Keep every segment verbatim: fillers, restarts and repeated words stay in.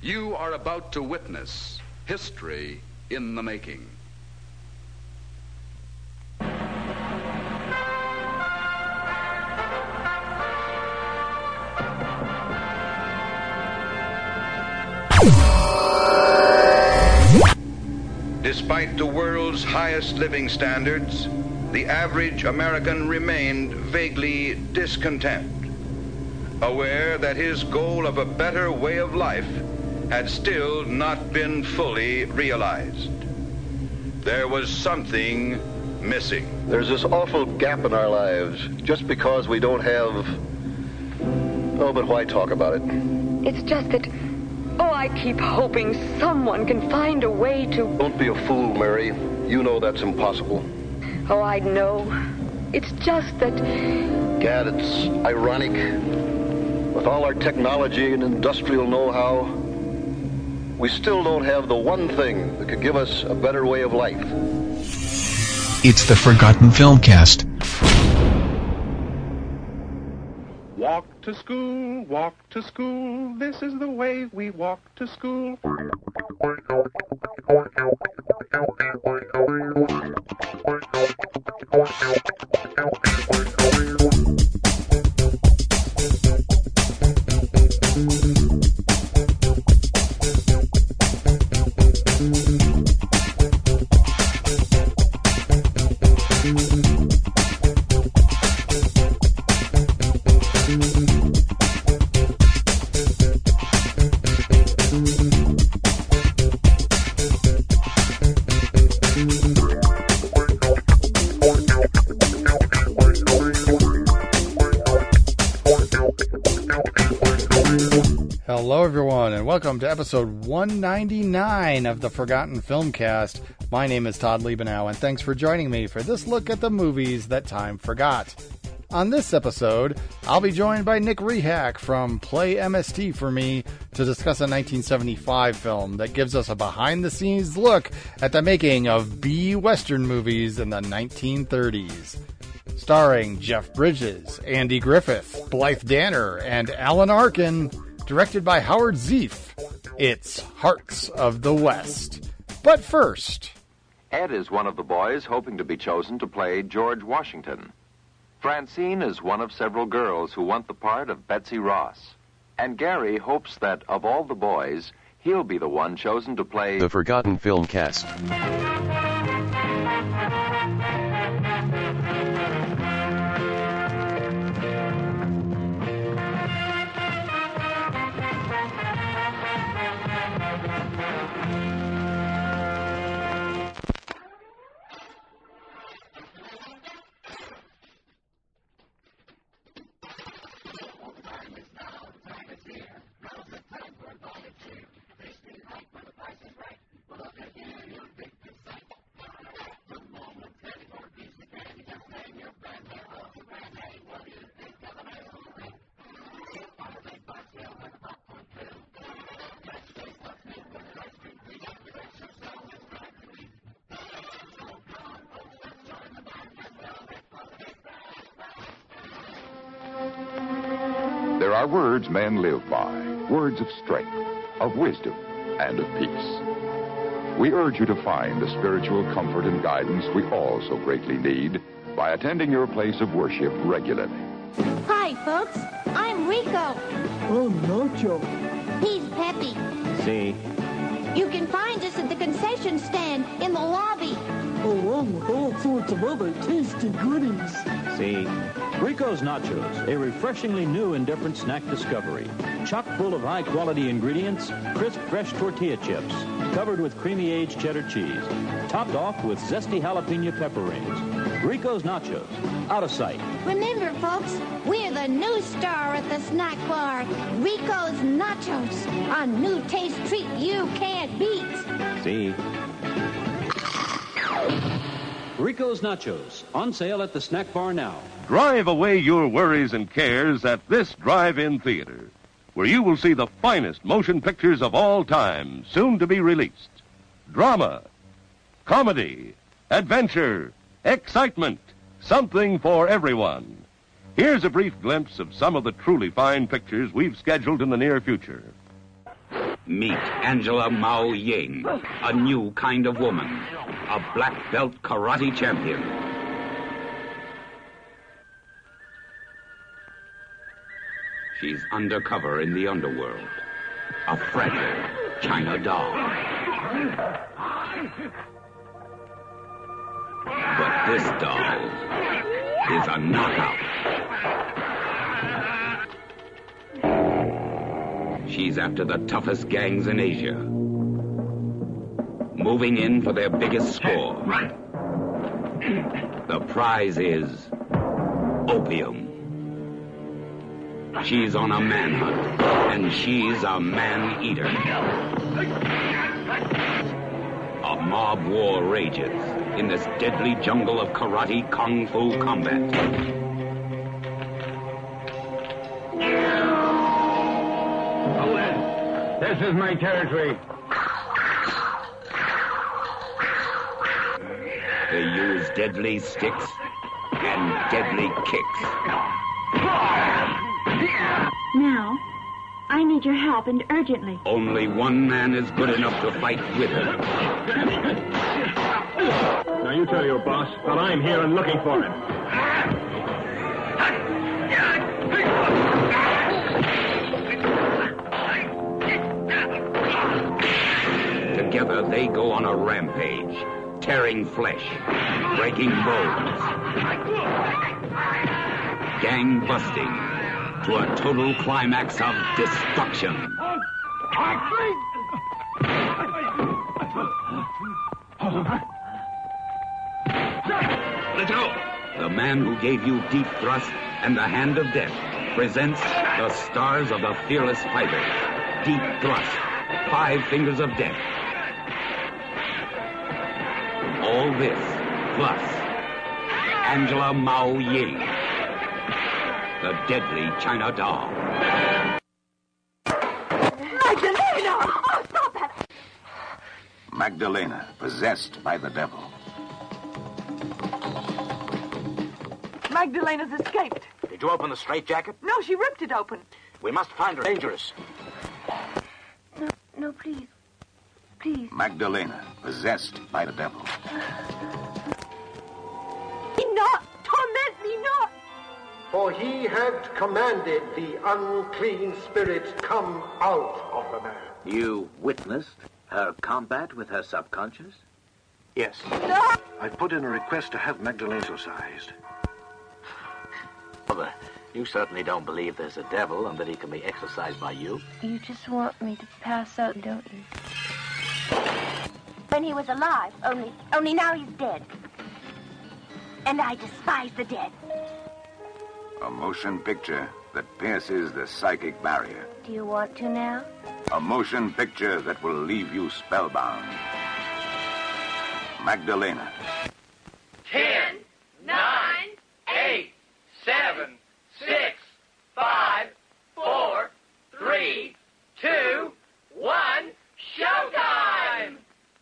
You are about to witness history in the making. Despite the world's highest living standards, the average American remained vaguely discontent, aware that his goal of a better way of life had still not been fully realized. There was something missing. There's this awful gap in our lives just because we don't have... Oh, but why talk about it? It's just that... Oh, I keep hoping someone can find a way to... Don't be a fool, Mary. You know that's impossible. Oh, I know. It's just that... Gad, it's ironic. With all our technology and industrial know-how, we still don't have the one thing that could give us a better way of life. It's the Forgotten Filmcast. Walk to school, walk to school, this is the way we walk to school. Hello, everyone, and welcome to episode one ninety-nine of the Forgotten Filmcast. My name is Todd Liebenow, and thanks for joining me for this look at the movies that time forgot. On this episode, I'll be joined by Nick Rehack from Play M S T for Me to discuss a nineteen seventy-five film that gives us a behind-the-scenes look at the making of B-Western movies in the nineteen thirties. Starring Jeff Bridges, Andy Griffith, Blythe Danner, and Alan Arkin. Directed by Howard Zieff, it's Hearts of the West. But first... Ed is one of the boys hoping to be chosen to play George Washington. Francine is one of several girls who want the part of Betsy Ross. And Gary hopes that, of all the boys, he'll be the one chosen to play... The Forgotten Filmcast. There are words men live by, words of strength, of wisdom, and of peace. We urge you to find the spiritual comfort and guidance we all so greatly need by attending your place of worship regularly. Hi, folks. I'm Rico. Oh, Nacho. He's Peppy. See? You can find us at the concession stand in the lobby. Along with all sorts of other tasty goodies. See? Rico's Nachos, a refreshingly new and different snack discovery. Chock full of high-quality ingredients, crisp, fresh tortilla chips, covered with creamy aged cheddar cheese, topped off with zesty jalapeno pepper rings. Rico's Nachos, out of sight. Remember, folks, we're the new star at the snack bar. Rico's Nachos, a new taste treat you can't beat. See? Rico's Nachos, on sale at the snack bar now. Drive away your worries and cares at this drive-in theater, where you will see the finest motion pictures of all time, soon to be released. Drama, comedy, adventure, excitement, something for everyone. Here's a brief glimpse of some of the truly fine pictures we've scheduled in the near future. Meet Angela Mao Ying, a new kind of woman, a black belt karate champion. She's undercover in the underworld, a fragile China doll. But this doll is a knockout. She's after the toughest gangs in Asia, moving in for their biggest score. The prize is opium. She's on a manhunt, and she's a man-eater. A mob war rages in this deadly jungle of karate kung fu combat. This is my territory. They use deadly sticks and deadly kicks. Now, I need your help, and urgently. Only one man is good enough to fight with her. Now you tell your boss that I'm here and looking for him. Together they go on a rampage, tearing flesh, breaking bones, gang busting to a total climax of destruction. Let's go. The man who gave you deep thrust and the hand of death presents the stars of the fearless fighter. Deep thrust, five fingers of death. All this, plus Angela Mao Ying, the deadly China doll. Magdalena! Oh, stop that! Magdalena, possessed by the devil. Magdalena's escaped. Did you open the straitjacket? No, she ripped it open. We must find her. Dangerous. No, no, please. Please. Magdalena, possessed by the devil. Me not! Torment me not! For he had commanded the unclean spirits come out of the man. You witnessed her combat with her subconscious? Yes. No! I put in a request to have Magdalena exorcised. Mother, you certainly don't believe there's a devil and that he can be exorcised by you. You just want me to pass out, don't you? When he was alive, only, only now he's dead. And I despise the dead. A motion picture that pierces the psychic barrier. Do you want to now? A motion picture that will leave you spellbound. Magdalena. Ten, nine, eight, seven, six, five, four, three, two, one, showtime!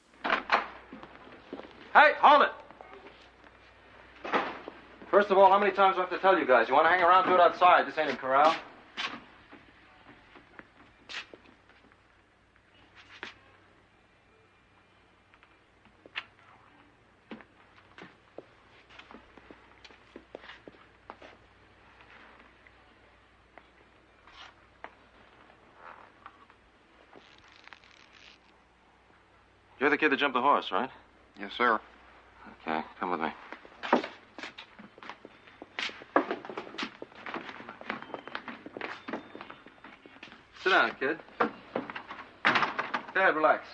Hey, hold it! First of all, how many times do I have to tell you guys? You want to hang around, do it outside. This ain't a corral. You're the kid that jumped the horse, right? Yes, sir. Okay, come with me. Sit down, kid. Go ahead, relax.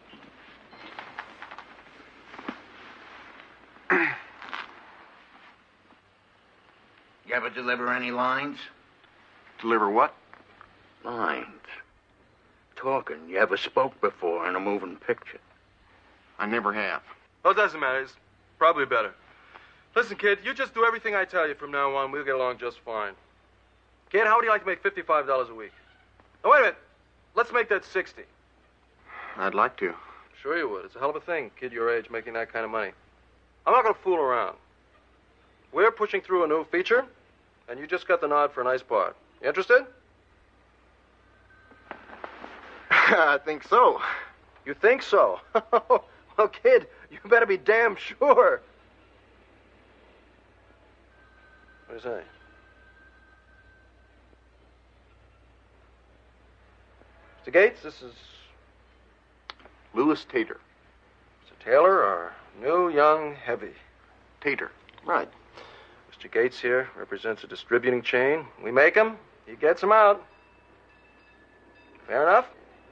You ever deliver any lines? Deliver what? Lines. Talking. You ever spoke before in a moving picture? I never have. Well, it doesn't matter. It's probably better. Listen, kid, you just do everything I tell you from now on. We'll get along just fine. Kid, how would you like to make fifty-five dollars a week? Now, wait a minute. Let's make that sixty. I'd like to. Sure you would. It's a hell of a thing, kid your age, making that kind of money. I'm not going to fool around. We're pushing through a new feature, and you just got the nod for a nice part. You interested? I think so. You think so? Well, kid, you better be damn sure. What is that? Mister Gates, this is Louis Tater. Mister Taylor, our new young heavy. Tater. Right. Mister Gates here represents a distributing chain. We make them, he gets them out. Fair enough?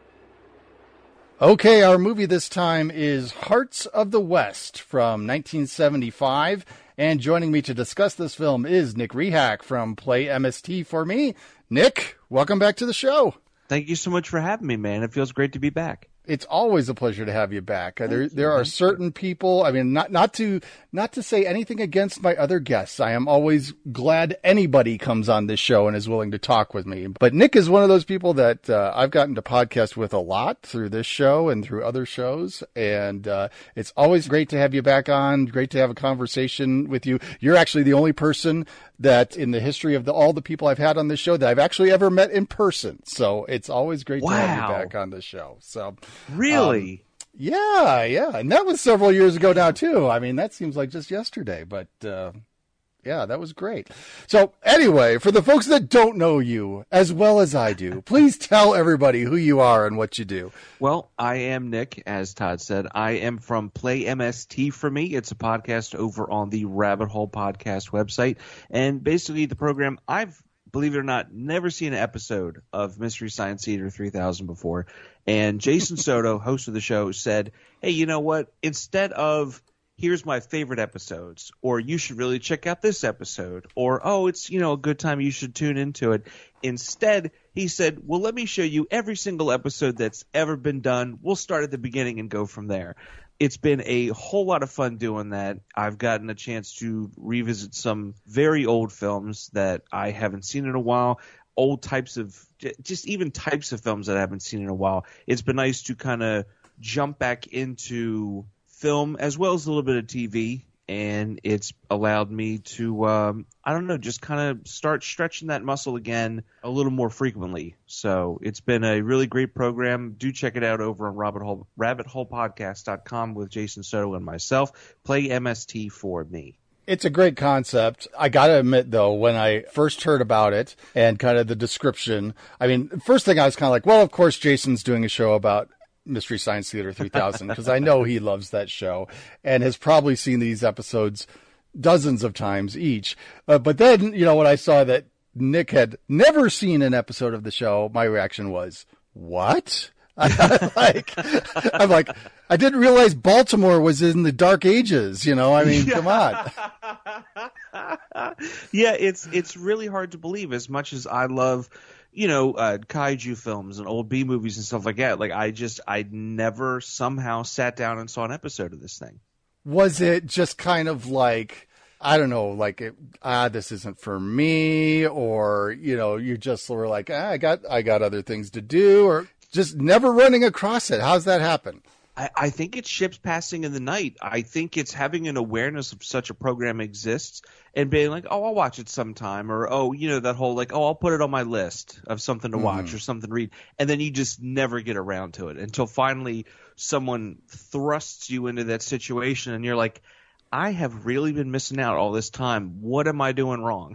Okay, our movie this time is Hearts of the West from nineteen seventy-five. And joining me to discuss this film is Nick Rehack from Play M S T for me. Nick, welcome back to the show. Thank you so much for having me, man. It feels great to be back. It's always a pleasure to have you back. Thank there, you, there are certain people. I mean, not not to not to say anything against my other guests. I am always glad anybody comes on this show and is willing to talk with me. But Nick is one of those people that uh, I've gotten to podcast with a lot through this show and through other shows, and uh, it's always great to have you back on. Great to have a conversation with you. You're actually the only person that in the history of the, all the people I've had on this show that I've actually ever met in person. So it's always great wow. to have you back on the show. So really, um, yeah, yeah. And that was several years ago now too. I mean, that seems like just yesterday, but, uh, yeah, that was great. So anyway, for the folks that don't know you as well as I do, please tell everybody who you are and what you do. Well, I am Nick, as Todd said. I am from Play M S T for me. It's a podcast over on the Rabbit Hole Podcast website. And basically the program, I've, believe it or not, never seen an episode of Mystery Science Theater three thousand before. And Jason Soto, host of the show, said, hey, you know what? Instead of here's my favorite episodes, or you should really check out this episode, or, oh, it's, you know, a good time, you should tune into it. Instead, he said, well, let me show you every single episode that's ever been done. We'll start at the beginning and go from there. It's been a whole lot of fun doing that. I've gotten a chance to revisit some very old films that I haven't seen in a while, old types of – just even types of films that I haven't seen in a while. It's been nice to kind of jump back into – film as well as a little bit of T V, and it's allowed me to um, I don't know, just kind of start stretching that muscle again a little more frequently. So it's been a really great program. Do check it out over on rabbit hole rabbit hole podcast dot com with Jason Soto and myself. Play M S T for me. It's a great concept. I got to admit, though, when I first heard about it and kind of the description, I mean, first thing I was kind of like, well, of course, Jason's doing a show about Mystery Science Theater three thousand, because I know he loves that show and has probably seen these episodes dozens of times each. Uh, but then, you know, when I saw that Nick had never seen an episode of the show, my reaction was, what? I, like, I'm like, I didn't realize Baltimore was in the Dark Ages, you know? I mean, come on. Yeah, it's it's really hard to believe. As much as I love, you know, uh, kaiju films and old B movies and stuff like that, like I just, I never somehow sat down and saw an episode of this thing. Was it just kind of like, I don't know, like, it, ah, this isn't for me, or, you know, you just were like, ah, I got, I got other things to do, or just never running across it? How's that happen? I, I think it's ships passing in the night. I think it's having an awareness of such a program exists and being like, oh, I'll watch it sometime, or, oh, you know, that whole like, oh, I'll put it on my list of something to watch mm. or something to read. And then you just never get around to it until finally someone thrusts you into that situation and you're like, I have really been missing out all this time. What am I doing wrong?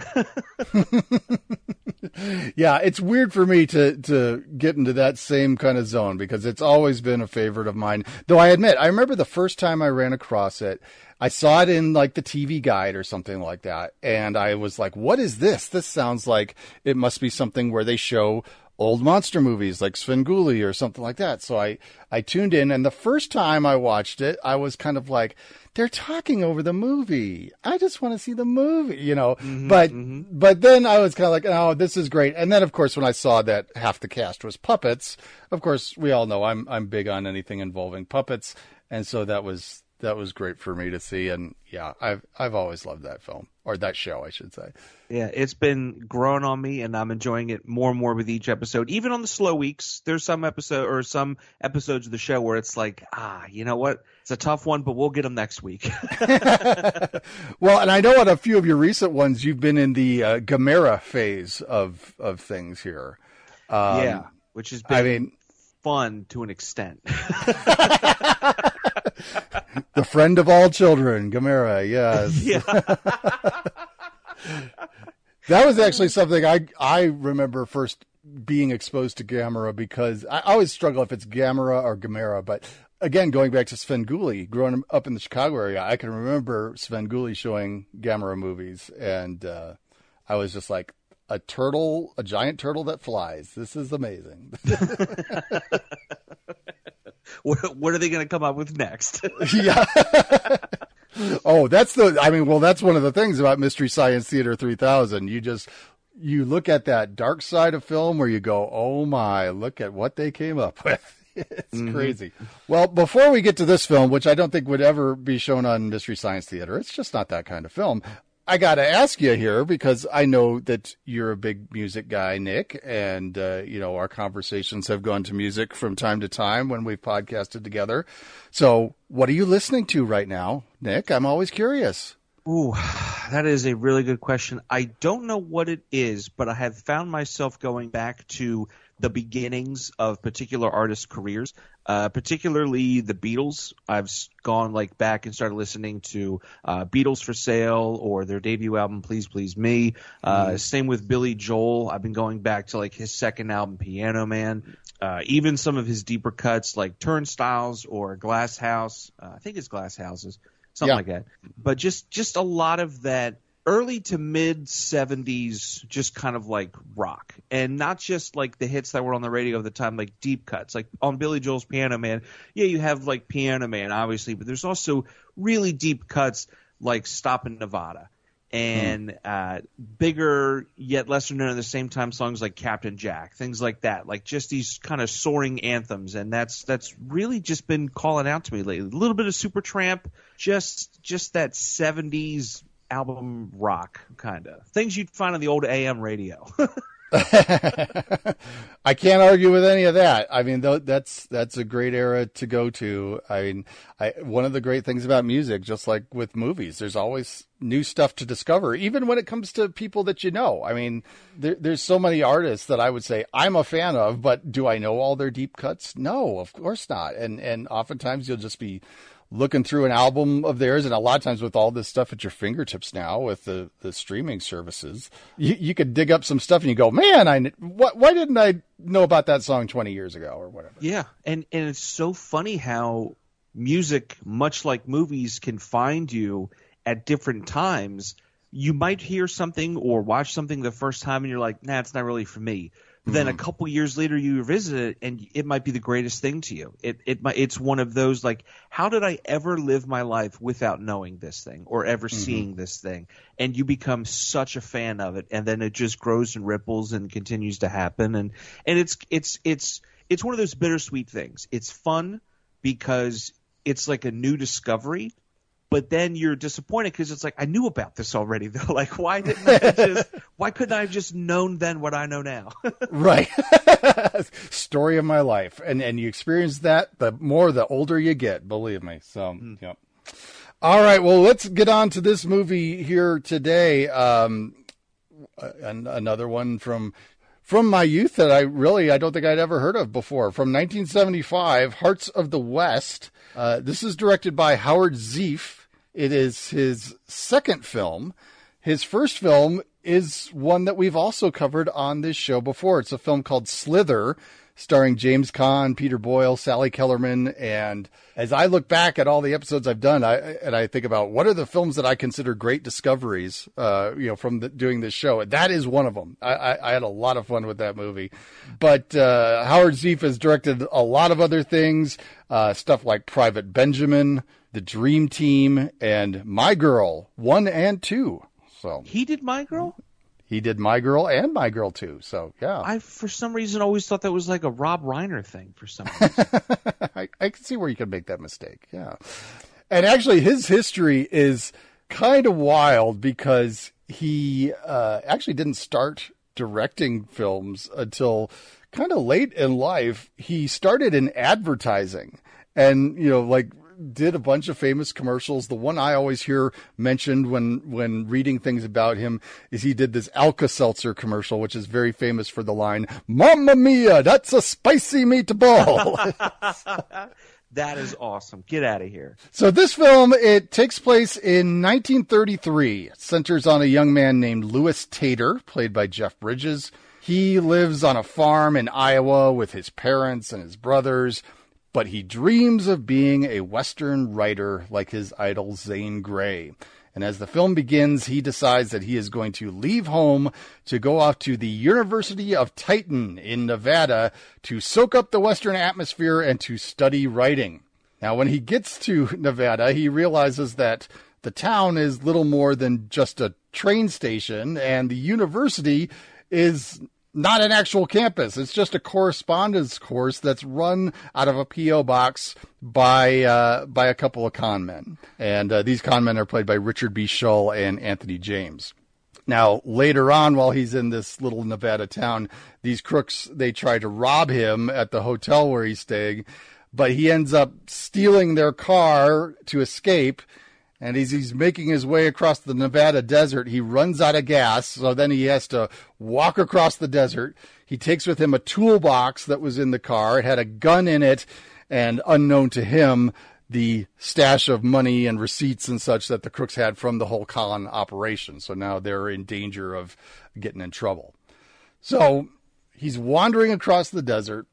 Yeah, it's weird for me to, to get into that same kind of zone because it's always been a favorite of mine. Though I admit, I remember the first time I ran across it, I saw it in like the T V Guide or something like that. And I was like, what is this? This sounds like it must be something where they show old monster movies like Svengoolie or something like that. So I, I tuned in, and the first time I watched it, I was kind of like, they're talking over the movie. I just want to see the movie, you know, mm-hmm, but, mm-hmm. but then I was kind of like, oh, this is great. And then of course, when I saw that half the cast was puppets, of course, we all know I'm, I'm big on anything involving puppets. And so that was, that was great for me to see. And yeah, I've, I've always loved that film, or that show, I should say. Yeah, it's been growing on me, and I'm enjoying it more and more with each episode. Even on the slow weeks, there's some episode or some episodes of the show where it's like, ah, you know what? It's a tough one, but we'll get them next week. Well, and I know on a few of your recent ones, you've been in the uh, Gamera phase of of things here. Um, yeah, which has been I mean, fun to an extent. The friend of all children, Gamera, yes. Yeah. That was actually something I I remember first being exposed to Gamera, because I always struggle if it's Gamera or Gamera, but again, going back to Svengoolie, growing up in the Chicago area, I can remember Svengoolie showing Gamera movies, and uh, I was just like, a turtle, a giant turtle that flies. This is amazing. what, what are they going to come up with next? Yeah. Oh, that's the, I mean, well, that's one of the things about Mystery Science Theater three thousand. You just, you look at that dark side of film where you go, oh my, look at what they came up with. It's mm-hmm. crazy. Well, before we get to this film, which I don't think would ever be shown on Mystery Science Theater, it's just not that kind of film. I got to ask you here, because I know that you're a big music guy, Nick, and, uh, you know, our conversations have gone to music from time to time when we've podcasted together. So what are you listening to right now, Nick? I'm always curious. Ooh, that is a really good question. I don't know what it is, but I have found myself going back to the beginnings of particular artists' careers, uh, particularly the Beatles. I've gone like back and started listening to uh, Beatles for Sale or their debut album, Please Please Me. Uh, mm. Same with Billy Joel. I've been going back to like his second album, Piano Man. Uh, even some of his deeper cuts like Turnstiles or Glass House. Uh, I think it's Glass Houses, something yeah. like that. But just just a lot of that early to mid seventies, just kind of like rock, and not just like the hits that were on the radio at the time, like deep cuts, like on Billy Joel's Piano Man. Yeah, you have like Piano Man, obviously, but there's also really deep cuts like Stop in Nevada, and hmm. uh, bigger yet lesser known at the same time songs like Captain Jack, things like that, like just these kind of soaring anthems, and that's that's really just been calling out to me lately. A little bit of Supertramp, just just that seventies album rock, kind of things you'd find on the old A M radio. I can't argue with any of that. I mean, th- that's that's a great era to go to. I mean, I, one of the great things about music, just like with movies, there's always new stuff to discover, even when it comes to people that you know. I mean, there, there's so many artists that I would say I'm a fan of, but do I know all their deep cuts? No, of course not. And and oftentimes you'll just be looking through an album of theirs, and a lot of times with all this stuff at your fingertips now with the, the streaming services, you, you could dig up some stuff and you go, man, I what, why didn't I know about that song twenty years ago or whatever? Yeah, and, and it's so funny how music, much like movies, can find you at different times. You might hear something or watch something the first time and you're like, nah, it's not really for me. Then a couple years later, you revisit it, and it might be the greatest thing to you. It it might, it's one of those like, how did I ever live my life without knowing this thing or ever mm-hmm. seeing this thing? And you become such a fan of it, and then it just grows and ripples and continues to happen. And and it's it's it's it's one of those bittersweet things. It's fun because it's like a new discovery. But then you're disappointed because it's like, I knew about this already, though. Like, why didn't I just, why couldn't I have just known then what I know now? Right. Story of my life. And and you experience that the more the older you get, believe me. So, mm. yeah. All right. Well, let's get on to this movie here today. Um, and another one from from my youth that I really, I don't think I'd ever heard of before. From nineteen seventy-five, Hearts of the West. Uh, this is directed by Howard Zieff. It is his second film. His first film is one that we've also covered on this show before. It's a film called Slither, starring James Caan, Peter Boyle, Sally Kellerman. And as I look back at all the episodes I've done, I, and I think about what are the films that I consider great discoveries, uh, you know, from the, doing this show. That is one of them. I, I, I had a lot of fun with that movie. But uh, Howard Zieff has directed a lot of other things, uh, stuff like Private Benjamin, The Dream Team, and My Girl one and two. So he did My Girl? He did My Girl and My Girl two. So, yeah. I, for some reason, always thought that was like a Rob Reiner thing for some reason. I, I can see where you could make that mistake. Yeah. And actually, his history is kind of wild because he uh, actually didn't start directing films until kind of late in life. He started in advertising. And, you know, like did a bunch of famous commercials. The one I always hear mentioned when, when reading things about him is he did this Alka-Seltzer commercial, which is very famous for the line, "Mamma mia, that's a spicy meatball." That is awesome. Get out of here. So this film, it takes place in nineteen thirty-three. It centers on a young man named Lewis Tater, played by Jeff Bridges. He lives on a farm in Iowa with his parents and his brothers, but he dreams of being a Western writer like his idol Zane Grey. And as the film begins, he decides that he is going to leave home to go off to the University of Titan in Nevada to soak up the Western atmosphere and to study writing. Now, when he gets to Nevada, he realizes that the town is little more than just a train station, and the university is not an actual campus. It's just a correspondence course that's run out of a P O box by uh, by a couple of con men. And uh, these con men are played by Richard B. Shull and Anthony James. Now, later on, while he's in this little Nevada town, these crooks, they try to rob him at the hotel where he's staying, but he ends up stealing their car to escape. And as he's making his way across the Nevada desert, he runs out of gas. So then he has to walk across the desert. He takes with him a toolbox that was in the car. It had a gun in it. And unknown to him, the stash of money and receipts and such that the crooks had from the whole con operation. So now they're in danger of getting in trouble. So he's wandering across the desert,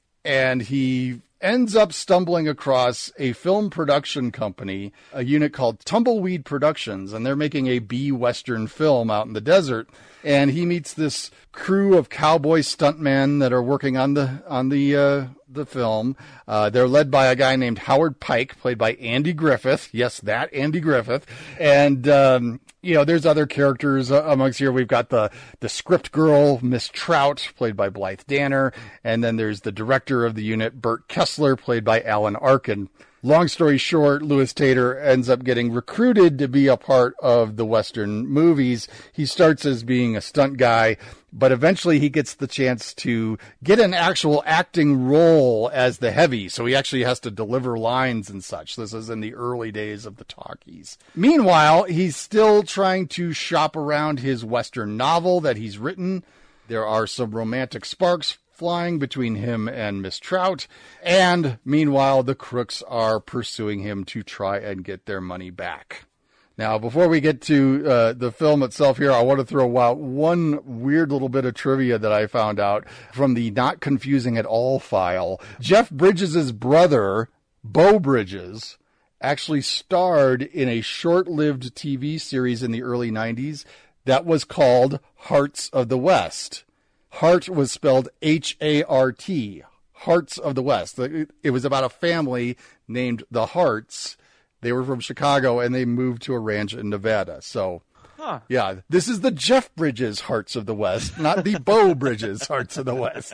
and he ends up stumbling across a film production company, a unit called Tumbleweed Productions, and they're making a B-Western film out in the desert. And he meets this crew of cowboy stuntmen that are working on the on the uh, the film. Uh, they're led by a guy named Howard Pike, played by Andy Griffith. Yes, that Andy Griffith. And um, you know, there's other characters uh, amongst here. We've got the the script girl, Miss Trout, played by Blythe Danner, and then there's the director of the unit, Burt Kessler, played by Alan Arkin. Long story short, Lewis Tater ends up getting recruited to be a part of the Western movies. He starts as being a stunt guy, but eventually he gets the chance to get an actual acting role as the heavy. So he actually has to deliver lines and such. This is in the early days of the talkies. Meanwhile, he's still trying to shop around his Western novel that he's written. There are some romantic sparks flying between him and Miss Trout, and meanwhile the crooks are pursuing him to try and get their money back. Now, before we get to uh, the film itself here, I want to throw out one weird little bit of trivia that I found out from the Not Confusing at All file. Jeff Bridges' brother, Beau Bridges, actually starred in a short-lived T V series in the early nineties that was called Hearts of the West. Hart was spelled H A R T, Hearts of the West. It was about a family named the Harts. They were from Chicago, and they moved to a ranch in Nevada. So, huh. yeah, this is the Jeff Bridges Hearts of the West, not the Beau Bridges Hearts of the West.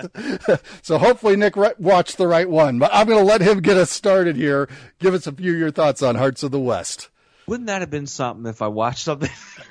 So hopefully Nick re- watched the right one. But I'm going to let him get us started here. Give us a few of your thoughts on Hearts of the West. Wouldn't that have been something if I watched something?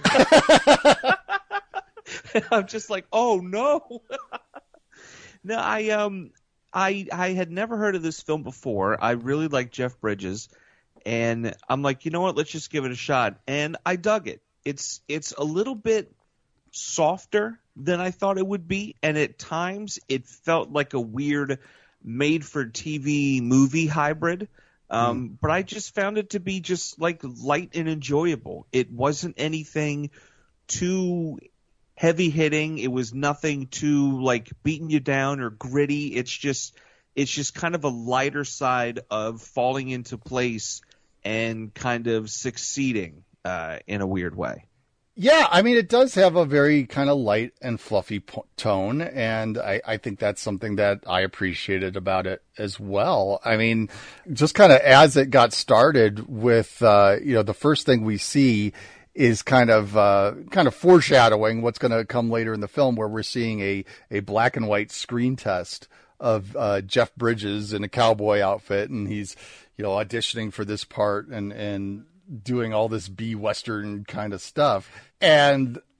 I'm just like, oh no. No, I um I I had never heard of this film before. I really like Jeff Bridges, and I'm like, you know what, let's just give it a shot. And I dug it. It's it's a little bit softer than I thought it would be, and at times it felt like a weird made for T V movie hybrid. Um, mm. But I just found it to be just like light and enjoyable. It wasn't anything too heavy hitting. It was nothing too like beating you down or gritty. It's just it's just kind of a lighter side of falling into place and kind of succeeding uh, in a weird way. Yeah, I mean, it does have a very kind of light and fluffy po- tone, and I, I think that's something that I appreciated about it as well. I mean, just kind of as it got started with, uh, you know, the first thing we see is kind of uh, kind of foreshadowing what's going to come later in the film, where we're seeing a, a black and white screen test of uh, Jeff Bridges in a cowboy outfit, and he's, you know, auditioning for this part and and doing all this B-Western kind of stuff. And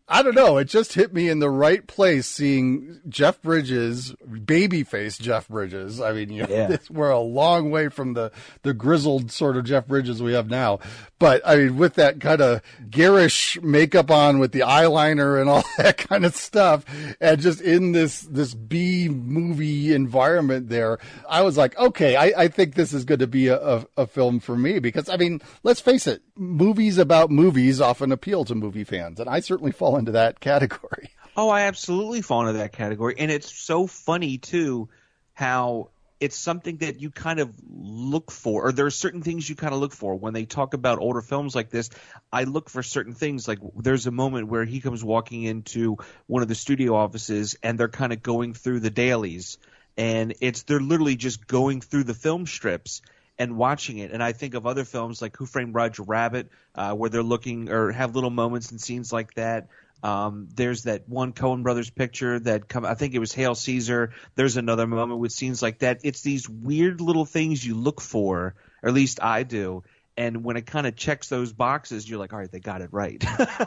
I don't know. It just hit me in the right place seeing Jeff Bridges, babyface Jeff Bridges. I mean, you know, Yeah. this, we're a long way from the, the grizzled sort of Jeff Bridges we have now. But, I mean, with that kind of garish makeup on with the eyeliner and all that kind of stuff, and just in this, this B-movie environment there, I was like, okay, I, I think this is going to be a, a, a film for me. Because, I mean, let's face it, movies about movies often appeal to movie fans, and I certainly fall into that category. Oh, I absolutely fall into that category. And it's so funny, too, how it's something that you kind of look for, or there are certain things you kind of look for. When they talk about older films like this, I look for certain things. Like there's a moment where he comes walking into one of the studio offices, and they're kind of going through the dailies. And it's they're literally just going through the film strips and watching it. And I think of other films like Who Framed Roger Rabbit, uh, where they're looking or have little moments and scenes like that. Um, there's that one Coen Brothers picture that come, I think it was Hail Caesar. There's another moment with scenes like that. It's these weird little things you look for, or at least I do. And when it kind of checks those boxes, you're like, all right, they got it right.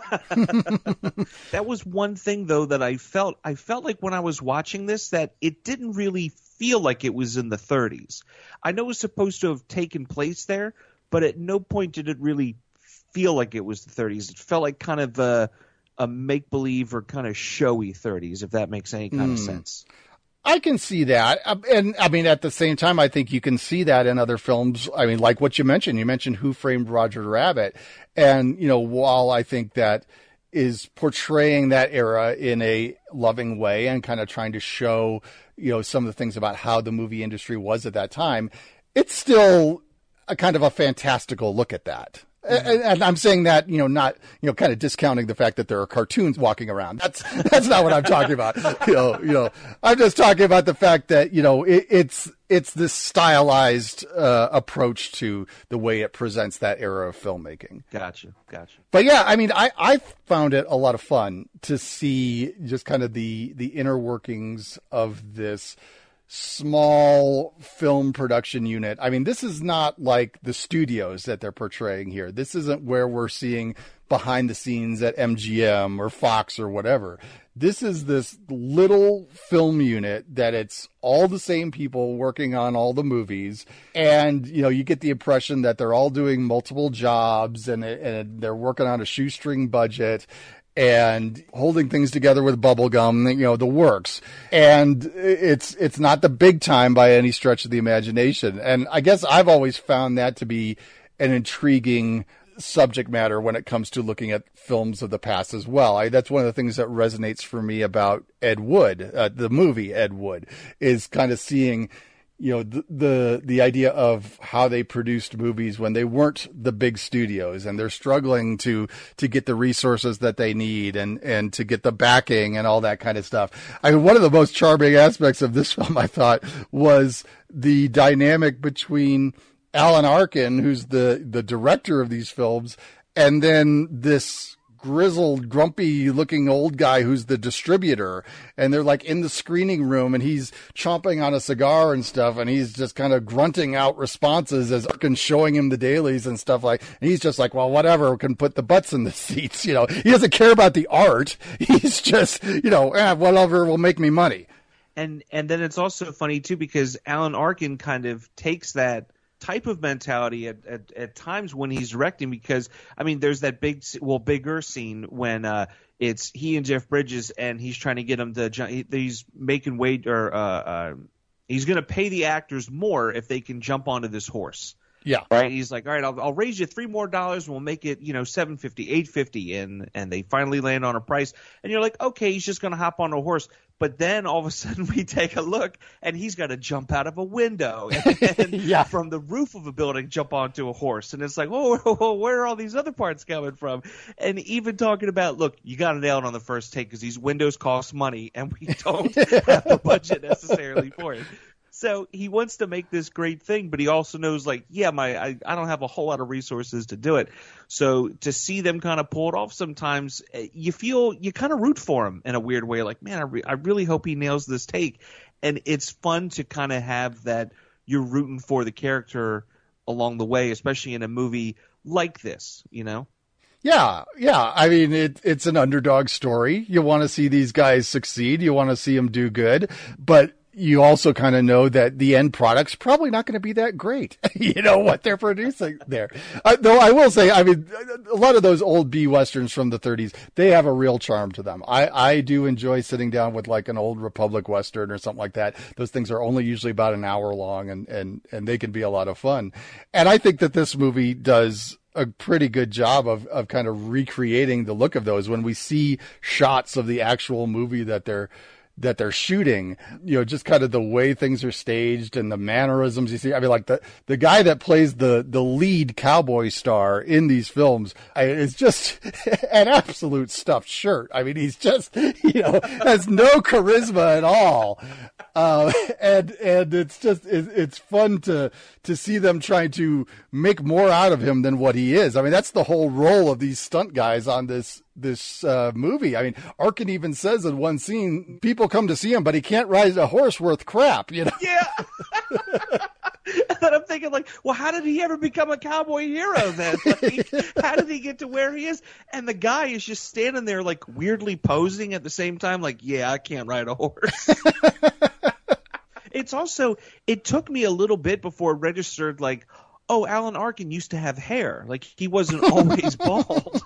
That was one thing, though, that I felt. I felt like when I was watching this that it didn't really feel like it was in the thirties. I know it was supposed to have taken place there, but at no point did it really feel like it was the thirties. It felt like kind of a, a make-believe or kind of showy thirties, if that makes any kind mm. of sense. I can see that. And I mean, at the same time, I think you can see that in other films. I mean, like what you mentioned, you mentioned Who Framed Roger Rabbit. And, you know, while I think that is portraying that era in a loving way and kind of trying to show, you know, some of the things about how the movie industry was at that time, it's still a kind of a fantastical look at that. And, and I'm saying that, you know, not, you know, kind of discounting the fact that there are cartoons walking around. That's, that's not what I'm talking about. You know, you know, I'm just talking about the fact that, you know, it, it's, it's this stylized, uh, approach to the way it presents that era of filmmaking. Gotcha. Gotcha. But yeah, I mean, I, I found it a lot of fun to see just kind of the, the inner workings of this small film production unit. I mean, this is not like the studios that they're portraying here. This isn't where we're seeing behind the scenes at M G M or Fox or whatever. This is this little film unit that it's all the same people working on all the movies. And, you know, you get the impression that they're all doing multiple jobs and, and they're working on a shoestring budget and holding things together with bubble gum, you know, the works. And it's it's not the big time by any stretch of the imagination. And I guess I've always found that to be an intriguing subject matter when it comes to looking at films of the past as well. I, that's one of the things that resonates for me about Ed Wood, uh, the movie Ed Wood, is kind of seeing, you know, the, the the idea of how they produced movies when they weren't the big studios and they're struggling to to get the resources that they need and and to get the backing and all that kind of stuff. I mean, one of the most charming aspects of this film, I thought, was the dynamic between Alan Arkin, who's the the director of these films, and then this grizzled, grumpy looking old guy who's the distributor. And they're like in the screening room and he's chomping on a cigar and stuff. And he's just kind of grunting out responses as Arkin's showing him the dailies and stuff like, and he's just like, well, whatever, can put the butts in the seats. You know, he doesn't care about the art. He's just, you know, eh, whatever will make me money. And, and then it's also funny too, because Alan Arkin kind of takes that type of mentality at, at, at times when he's directing, because I mean there's that big well bigger scene when uh it's he and Jeff Bridges and he's trying to get him to he's making wage or uh, uh he's going to pay the actors more if they can jump onto this horse. Yeah. Right. He's like, all right, I'll, I'll raise you three more dollars and we'll make it, you know, seven fifty, eight fifty, and and they finally land on a price. And you're like, okay, he's just going to hop on a horse. But then all of a sudden we take a look and he's got to jump out of a window and, and yeah. from the roof of a building jump onto a horse. And it's like, whoa, whoa, whoa, where are all these other parts coming from? And even talking about, look, you got to nail it on the first take because these windows cost money and we don't have the budget necessarily for it. So he wants to make this great thing, but he also knows, like, yeah, my I, I don't have a whole lot of resources to do it. So to see them kind of pull it off sometimes, you feel you kind of root for him in a weird way. Like, man, I, re- I really hope he nails this take. And it's fun to kind of have that you're rooting for the character along the way, especially in a movie like this, you know? Yeah, yeah. I mean, it, it's an underdog story. You want to see these guys succeed. You want to see them do good. But you also kind of know that the end product's probably not going to be that great. You know, what they're producing there. Uh, though I will say, I mean, a lot of those old B-Westerns from the thirties, they have a real charm to them. I, I do enjoy sitting down with like an old Republic Western or something like that. Those things are only usually about an hour long, and, and, and they can be a lot of fun. And I think that this movie does a pretty good job of, of kind of recreating the look of those when we see shots of the actual movie that they're, that they're shooting, you know, just kind of the way things are staged and the mannerisms you see. I mean, like the, the guy that plays the, the lead cowboy star in these films I, is just an absolute stuffed shirt. I mean, he's just, you know, has no charisma at all. Uh, and, and it's just, it, it's fun to, to see them trying to make more out of him than what he is. I mean, that's the whole role of these stunt guys on this, this, uh, movie. I mean, Arkin even says in one scene, people come to see him, but he can't ride a horse worth crap, you know? Yeah. And then I'm thinking, like, well, how did he ever become a cowboy hero then? Like, how did he get to where he is? And the guy is just standing there, like, weirdly posing at the same time, like, yeah, I can't ride a horse. It's also, it took me a little bit before it registered, like, oh, Alan Arkin used to have hair. Like, he wasn't always bald.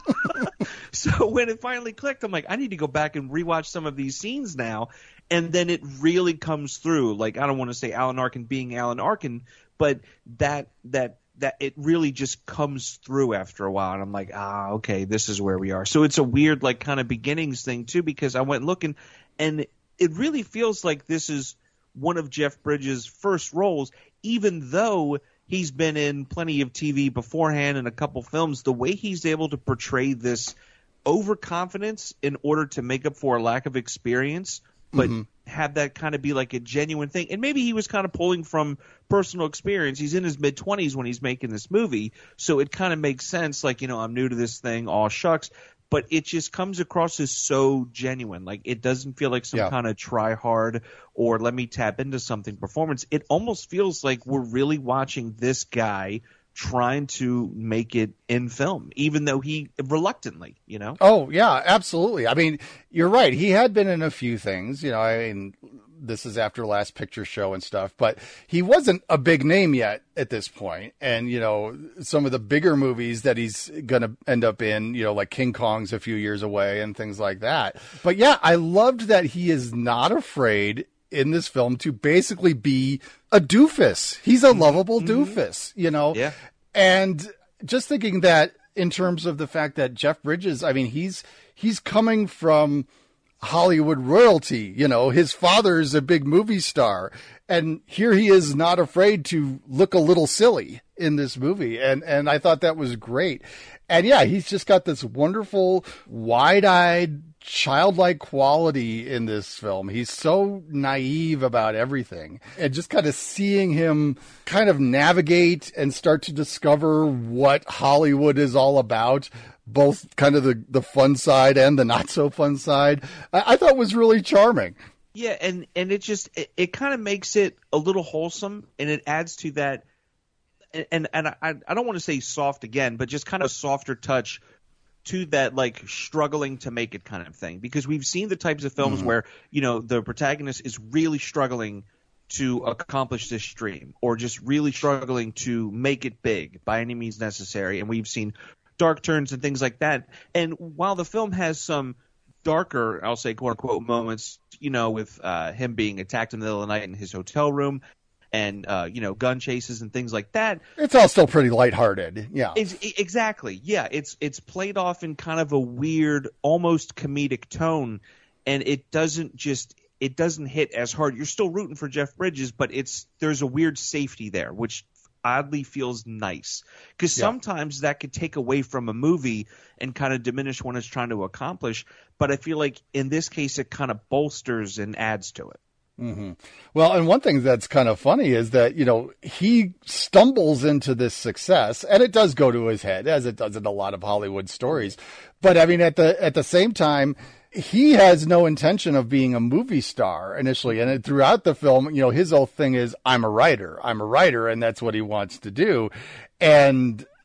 So when it finally clicked, I'm like, I need to go back and rewatch some of these scenes now. And then it really comes through. Like, I don't want to say Alan Arkin being Alan Arkin, but that that that it really just comes through after a while. And I'm like, ah, okay, this is where we are. So it's a weird, like, kind of beginnings thing, too, because I went looking, and it really feels like this is one of Jeff Bridges' first roles, even though he's been in plenty of T V beforehand and a couple films. The way he's able to portray this overconfidence in order to make up for a lack of experience, but mm-hmm. have that kind of be like a genuine thing. And maybe he was kind of pulling from personal experience. He's in his mid-twenties when he's making this movie, so it kind of makes sense, like, you know, I'm new to this thing, aw shucks. But it just comes across as so genuine. Like, it doesn't feel like some yeah. kind of try hard or let me tap into something performance. It almost feels like we're really watching this guy trying to make it in film, even though he reluctantly, you know? Oh, yeah, absolutely. I mean, you're right. He had been in a few things, you know, I mean, this is after Last Picture Show and stuff, but he wasn't a big name yet at this point. And, you know, some of the bigger movies that he's going to end up in, you know, like King Kong's a few years away and things like that. But yeah, I loved that he is not afraid in this film to basically be a doofus. He's a lovable mm-hmm. doofus, you know? Yeah. And just thinking that in terms of the fact that Jeff Bridges, I mean, he's, he's coming from Hollywood royalty, you know, his father's a big movie star, and here he is not afraid to look a little silly in this movie. And, and I thought that was great. And yeah, he's just got this wonderful, wide-eyed, childlike quality in this film. He's so naive about everything, and just kind of seeing him kind of navigate and start to discover what Hollywood is all about, both kind of the, the fun side and the not so fun side, I, I thought was really charming. Yeah. And, and it just, it, it kind of makes it a little wholesome, and it adds to that. And, and I, I don't want to say soft again, but just kind of a softer touch to that, like, struggling to make it kind of thing, because we've seen the types of films mm-hmm. where, you know, the protagonist is really struggling to accomplish this dream, or just really struggling to make it big by any means necessary. And we've seen dark turns and things like that. And while the film has some darker, I'll say, quote unquote, moments, you know, with uh, him being attacked in the middle of the night in his hotel room, and, uh, you know, gun chases and things like that. It's all still pretty lighthearted. Yeah. It's, exactly. Yeah. It's, it's played off in kind of a weird, almost comedic tone. And it doesn't just, it doesn't hit as hard. You're still rooting for Jeff Bridges, but it's, there's a weird safety there, which oddly feels nice. Because yeah. sometimes that could take away from a movie and kind of diminish what it's trying to accomplish. But I feel like in this case, it kind of bolsters and adds to it. Mm-hmm. Well, and one thing that's kind of funny is that, you know, he stumbles into this success, and it does go to his head, as it does in a lot of Hollywood stories. But I mean, at the at the same time, he has no intention of being a movie star initially. And throughout the film, you know, his whole thing is, I'm a writer, I'm a writer. And that's what he wants to do. And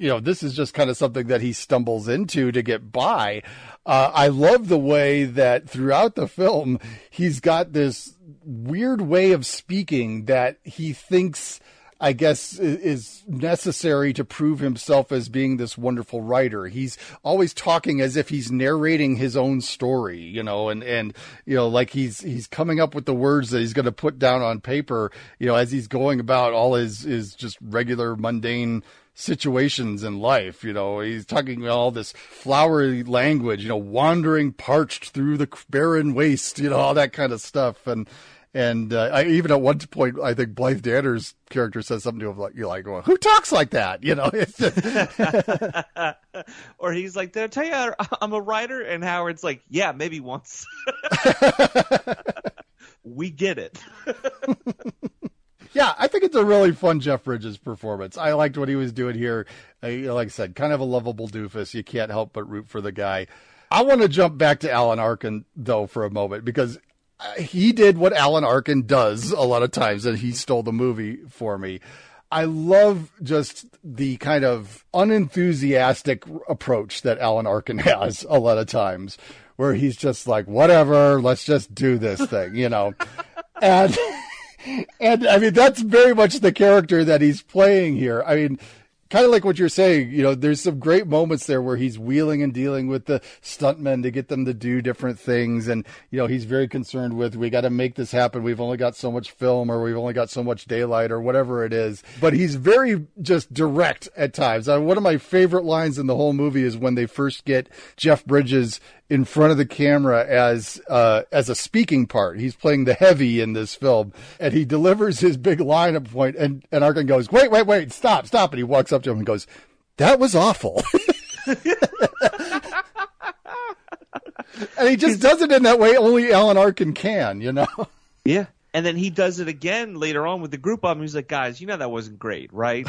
you know, this is just kind of something that he stumbles into to get by. Uh, I love the way that throughout the film, he's got this weird way of speaking that he thinks, I guess, is necessary to prove himself as being this wonderful writer. He's always talking as if he's narrating his own story, you know, and, and, you know, like he's, he's coming up with the words that he's going to put down on paper, you know, as he's going about all his, his just regular mundane situations in life. You know, he's talking all this flowery language, you know, wandering parched through the barren waste, you know, all that kind of stuff. And, And uh, I, even at one point, I think Blythe Danner's character says something to him like, "You're like, well, who talks like that?" You know, it's just... or he's like, "Did I tell you I'm a writer?" And Howard's like, "Yeah, maybe once." We get it. Yeah, I think it's a really fun Jeff Bridges performance. I liked what he was doing here. Uh, like I said, kind of a lovable doofus. You can't help but root for the guy. I want to jump back to Alan Arkin though for a moment, because he did what Alan Arkin does a lot of times, and he stole the movie for me. I love just the kind of unenthusiastic approach that Alan Arkin has a lot of times, where he's just like, whatever, let's just do this thing, you know? and, and I mean, that's very much the character that he's playing here. I mean, kind of like what you're saying, you know, there's some great moments there where he's wheeling and dealing with the stuntmen to get them to do different things. And, you know, he's very concerned with, we got to make this happen. We've only got so much film, or we've only got so much daylight, or whatever it is. But he's very just direct at times. Uh, one of my favorite lines in the whole movie is when they first get Jeff Bridges in front of the camera as uh, as a speaking part. He's playing the heavy in this film, and he delivers his big line at point, and, and Arkin goes, wait, wait, wait, stop, stop. And he walks up to him and goes, that was awful. And he just does it in that way only Alan Arkin can, you know? Yeah. And then he does it again later on with the group of them. He's like, guys, you know that wasn't great, right?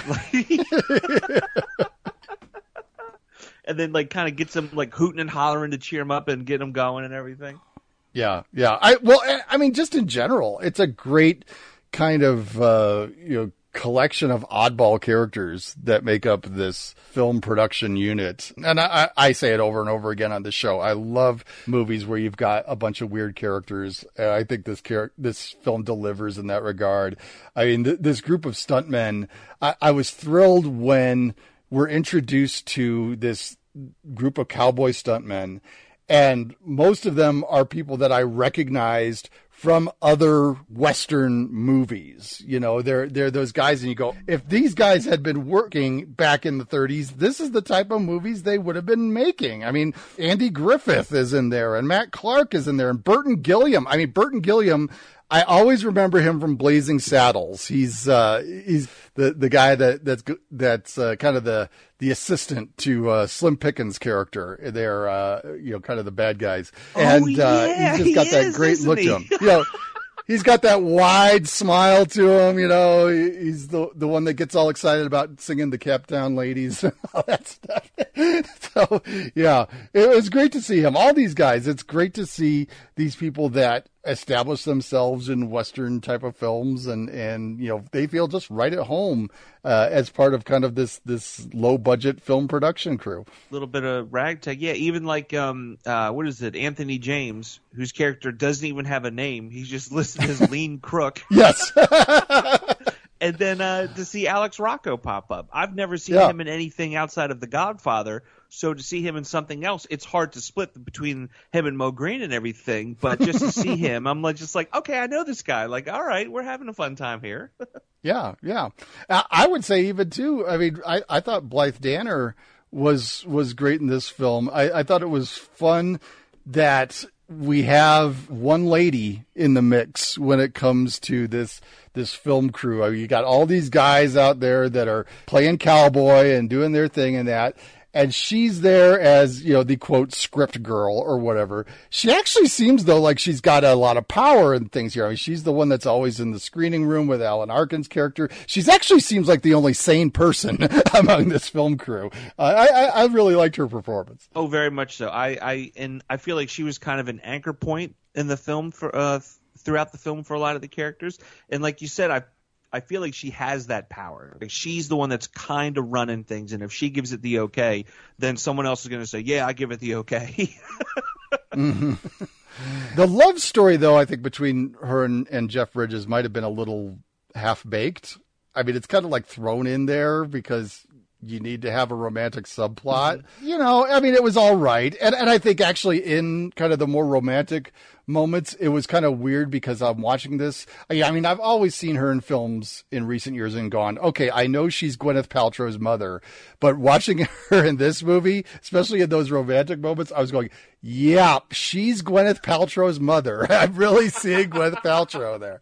And then, like, kind of gets them, like, hooting and hollering to cheer them up and get them going and everything. Yeah, yeah. I well, I mean, just in general, it's a great kind of, uh, you know, collection of oddball characters that make up this film production unit. And I, I say it over and over again on the show. I love movies where you've got a bunch of weird characters. And I think this char- this film delivers in that regard. I mean, th- this group of stuntmen, I, I was thrilled when we're introduced to this group of cowboy stuntmen, and most of them are people that I recognized from other Western movies. You know, they're, they're those guys, and you go, if these guys had been working back in the thirties, this is the type of movies they would have been making. I mean, Andy Griffith is in there, and Matt Clark is in there, and Burton Gilliam. I mean, Burton Gilliam, I always remember him from Blazing Saddles. He's uh, he's the, the guy that that's that's uh, kind of the the assistant to uh, Slim Pickens' character. They're uh, you know, kind of the bad guys, and oh, yeah, uh, he's just got he that is, great look he? to him. You know, he's got that wide smile to him. You know, he's the the one that gets all excited about singing the Cap Town Ladies and all that stuff. So yeah, it was great to see him. All these guys. It's great to see these people that establish themselves in Western type of films, and, and, you know, they feel just right at home uh, as part of kind of this, this low budget film production crew. A little bit of ragtag. Yeah. Even like, um, uh, what is it? Anthony James, whose character doesn't even have a name. He's just listed as Lean Crook. Yes. And then uh, to see Alex Rocco pop up. I've never seen Yeah. him in anything outside of The Godfather. So to see him in something else, it's hard to split between him and Mo Green and everything. But just to see him, I'm like, just like, okay, I know this guy. Like, all right, we're having a fun time here. Yeah, yeah. I I would say even too, I mean, I, I thought Blythe Danner was was great in this film. I, I thought it was fun that we have one lady in the mix when it comes to this this film crew. I mean, you got all these guys out there that are playing cowboy and doing their thing and that. And she's there as, you know, the quote script girl or whatever. She actually seems though like she's got a lot of power and things here. I mean, she's the one that's always in the screening room with Alan Arkin's character. She's actually seems like the only sane person among this film crew. Uh, I, I really liked her performance. Oh, very much so. I, I and I feel like she was kind of an anchor point in the film for uh, throughout the film for a lot of the characters. And like you said, I I feel like she has that power. Like she's the one that's kind of running things, and if she gives it the okay, then someone else is going to say, yeah, I give it the okay. mm-hmm. The love story, though, I think between her and, and Jeff Bridges might have been a little half-baked. I mean, it's kind of like thrown in there because you need to have a romantic subplot. Mm-hmm. You know, I mean, it was all right. And and I think actually in kind of the more romantic moments, it was kind of weird because I'm watching this. I mean, I've always seen her in films in recent years and gone, okay, I know she's Gwyneth Paltrow's mother, but watching her in this movie, especially in those romantic moments, I was going, yeah, she's Gwyneth Paltrow's mother. I'm really seeing Gwyneth Paltrow there.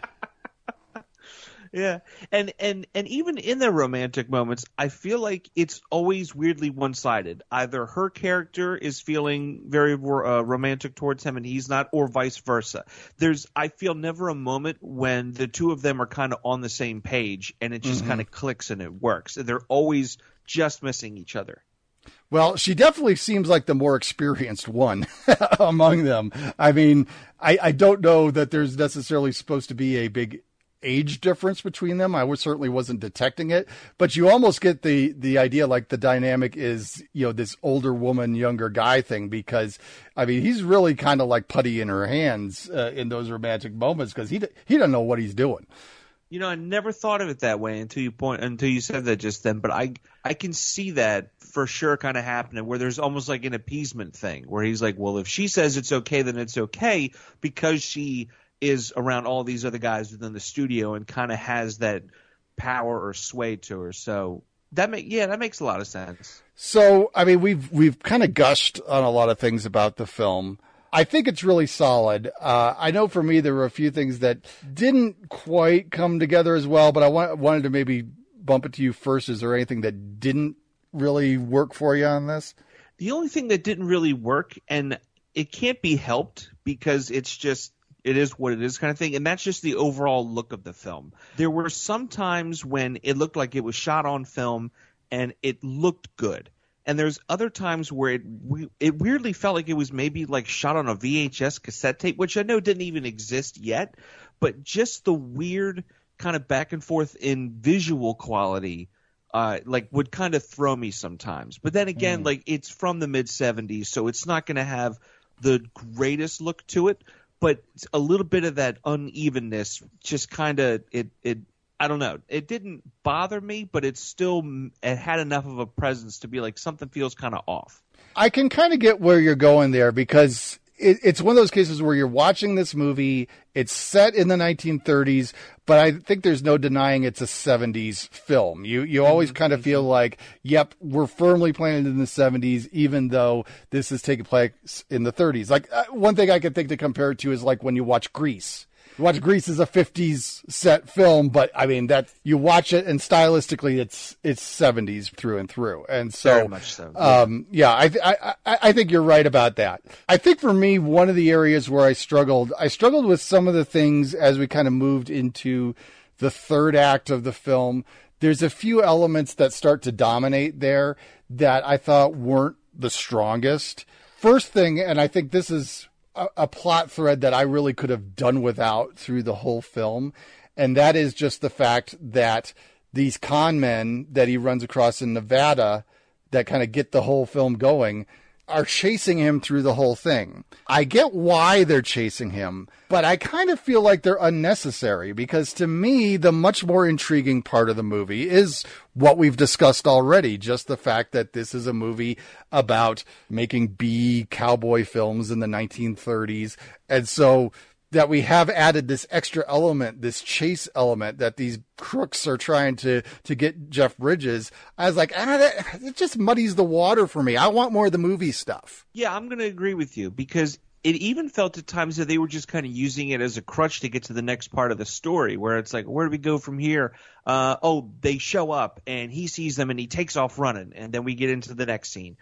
Yeah, and, and and even in the romantic moments, I feel like it's always weirdly one-sided. Either her character is feeling very uh, romantic towards him and he's not, or vice versa. There's, I feel, never a moment when the two of them are kind of on the same page and it just mm-hmm. kind of clicks and it works. They're always just missing each other. Well, she definitely seems like the more experienced one among them. I mean, I, I don't know that there's necessarily supposed to be a big age difference between them. I was certainly wasn't detecting it, but you almost get the the idea like the dynamic is, you know, this older woman, younger guy thing, because I mean, he's really kind of like putty in her hands uh, in those romantic moments because he he doesn't know what he's doing. You know, I never thought of it that way until you point until you said that just then, but I I can see that for sure kind of happening where there's almost like an appeasement thing where he's like, well, if she says it's okay, then it's okay because she is around all these other guys within the studio and kind of has that power or sway to her. So that make yeah, that makes a lot of sense. So, I mean, we've we've kind of gushed on a lot of things about the film. I think it's really solid. Uh, I know for me there were a few things that didn't quite come together as well, but I wa- wanted to maybe bump it to you first. Is there anything that didn't really work for you on this? The only thing that didn't really work, and it can't be helped because it's just it is what it is kind of thing, and that's just the overall look of the film. There were some times when it looked like it was shot on film and it looked good. And there's other times where it it weirdly felt like it was maybe like shot on a V H S cassette tape, which I know didn't even exist yet, but just the weird kind of back and forth in visual quality uh, like would kind of throw me sometimes. But then again, mm. like it's from the mid seventies, so it's not going to have the greatest look to it. But a little bit of that unevenness just kind of it, it I don't know. It didn't bother me, but it still it had enough of a presence to be like something feels kind of off. I can kind of get where you're going there because it, it's one of those cases where you're watching this movie. It's set in the nineteen thirties, but I think there's no denying it's a seventies film. You you always mm-hmm. kind of feel like, yep, we're firmly planted in the seventies, even though this is taking place in the thirties. Like uh, one thing I can think to compare it to is like when you watch Grease. You watch Grease as a fifties set film, but I mean that you watch it and stylistically it's it's seventies through and through, and so very much so. Yeah, um, yeah I, I I I think you're right about that. I think for me, one of the areas where I struggled, I struggled with some of the things as we kind of moved into the third act of the film. There's a few elements that start to dominate there that I thought weren't the strongest. First thing, and I think this is A, a plot thread that I really could have done without through the whole film. And that is just the fact that these con men that he runs across in Nevada that kind of get the whole film going are chasing him through the whole thing. I get why they're chasing him, but I kind of feel like they're unnecessary because to me, the much more intriguing part of the movie is what we've discussed already. Just the fact that this is a movie about making B cowboy films in the nineteen thirties. And so that we have added this extra element, this chase element that these crooks are trying to, to get Jeff Bridges. I was like, ah, that, it just muddies the water for me. I want more of the movie stuff. Yeah, I'm going to agree with you because it even felt at times that they were just kind of using it as a crutch to get to the next part of the story where it's like, where do we go from here? Uh, oh, they show up and he sees them and he takes off running and then we get into the next scene.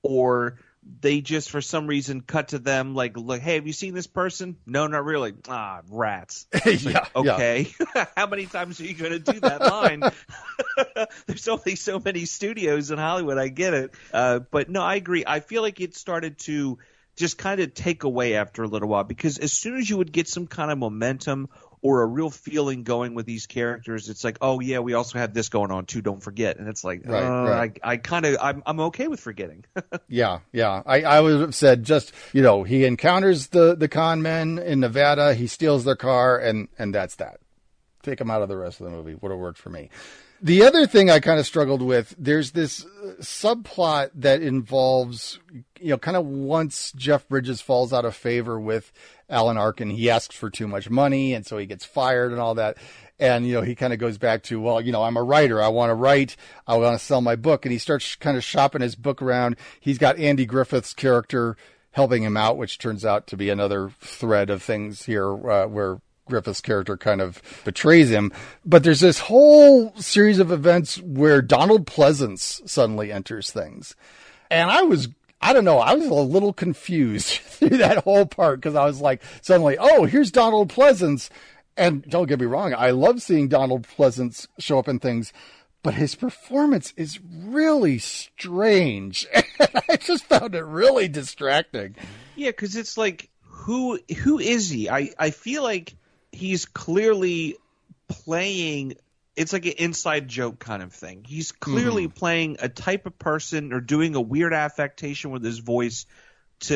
Or they just, for some reason, cut to them like, like, hey, have you seen this person? No, not really. Ah, rats. yeah, like, okay. Yeah. How many times are you going to do that line? There's only so many studios in Hollywood. I get it. Uh, but no, I agree. I feel like it started to just kind of take away after a little while because as soon as you would get some kind of momentum or a real feeling going with these characters. It's like, oh yeah, we also have this going on too. Don't forget. And it's like, right, uh, right. I, I kind of, I'm, I'm okay with forgetting. yeah, yeah. I, I would have said just, you know, he encounters the, the con men in Nevada. He steals their car, and, and that's that. Take him out of the rest of the movie. Would have worked for me. The other thing I kind of struggled with, there's this subplot that involves, you know, kind of once Jeff Bridges falls out of favor with Alan Arkin, he asks for too much money, and so he gets fired and all that. And, you know, he kind of goes back to, well, you know, I'm a writer. I want to write. I want to sell my book. And he starts kind of shopping his book around. He's got Andy Griffith's character helping him out, which turns out to be another thread of things here uh, where Griffith's character kind of betrays him. But there's this whole series of events where Donald Pleasance suddenly enters things. And I was, I don't know, I was a little confused through that whole part because I was like, suddenly, oh, here's Donald Pleasance. And don't get me wrong, I love seeing Donald Pleasance show up in things, but his performance is really strange. And I just found it really distracting. Yeah, because it's like, who who is he? I, I feel like he's clearly playing, it's like an inside joke kind of thing. He's clearly mm-hmm. playing a type of person or doing a weird affectation with his voice to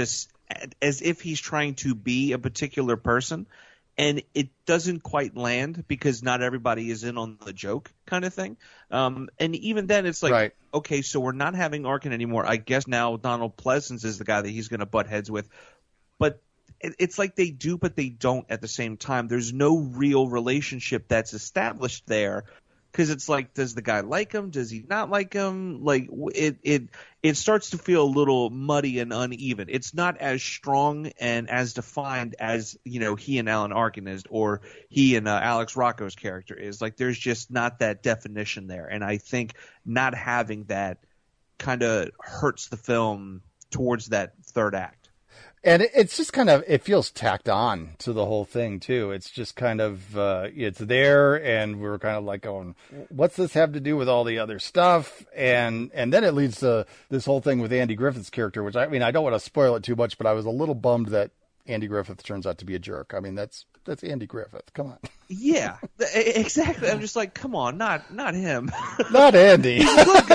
as if he's trying to be a particular person. And it doesn't quite land because not everybody is in on the joke kind of thing. Um, and even then it's like, right. okay, so we're not having Arkin anymore. I guess now Donald Pleasance is the guy that he's going to butt heads with. But it's like they do, but they don't at the same time. There's no real relationship that's established there because it's like, does the guy like him? Does he not like him? Like it, it, it starts to feel a little muddy and uneven. It's not as strong and as defined as, you know, he and Alan Arkin is, or he and uh, Alex Rocco's character is. Like there's just not that definition there. And I think not having that kind of hurts the film towards that third act. And it's just kind of, it feels tacked on to the whole thing, too. It's just kind of, uh, it's there, and we're kind of like going, what's this have to do with all the other stuff? And and then it leads to this whole thing with Andy Griffith's character, which, I mean, I don't want to spoil it too much, but I was a little bummed that Andy Griffith turns out to be a jerk. I mean, that's that's Andy Griffith. Come on. Yeah, exactly. I'm just like, come on, not not him. Not Andy. He's a good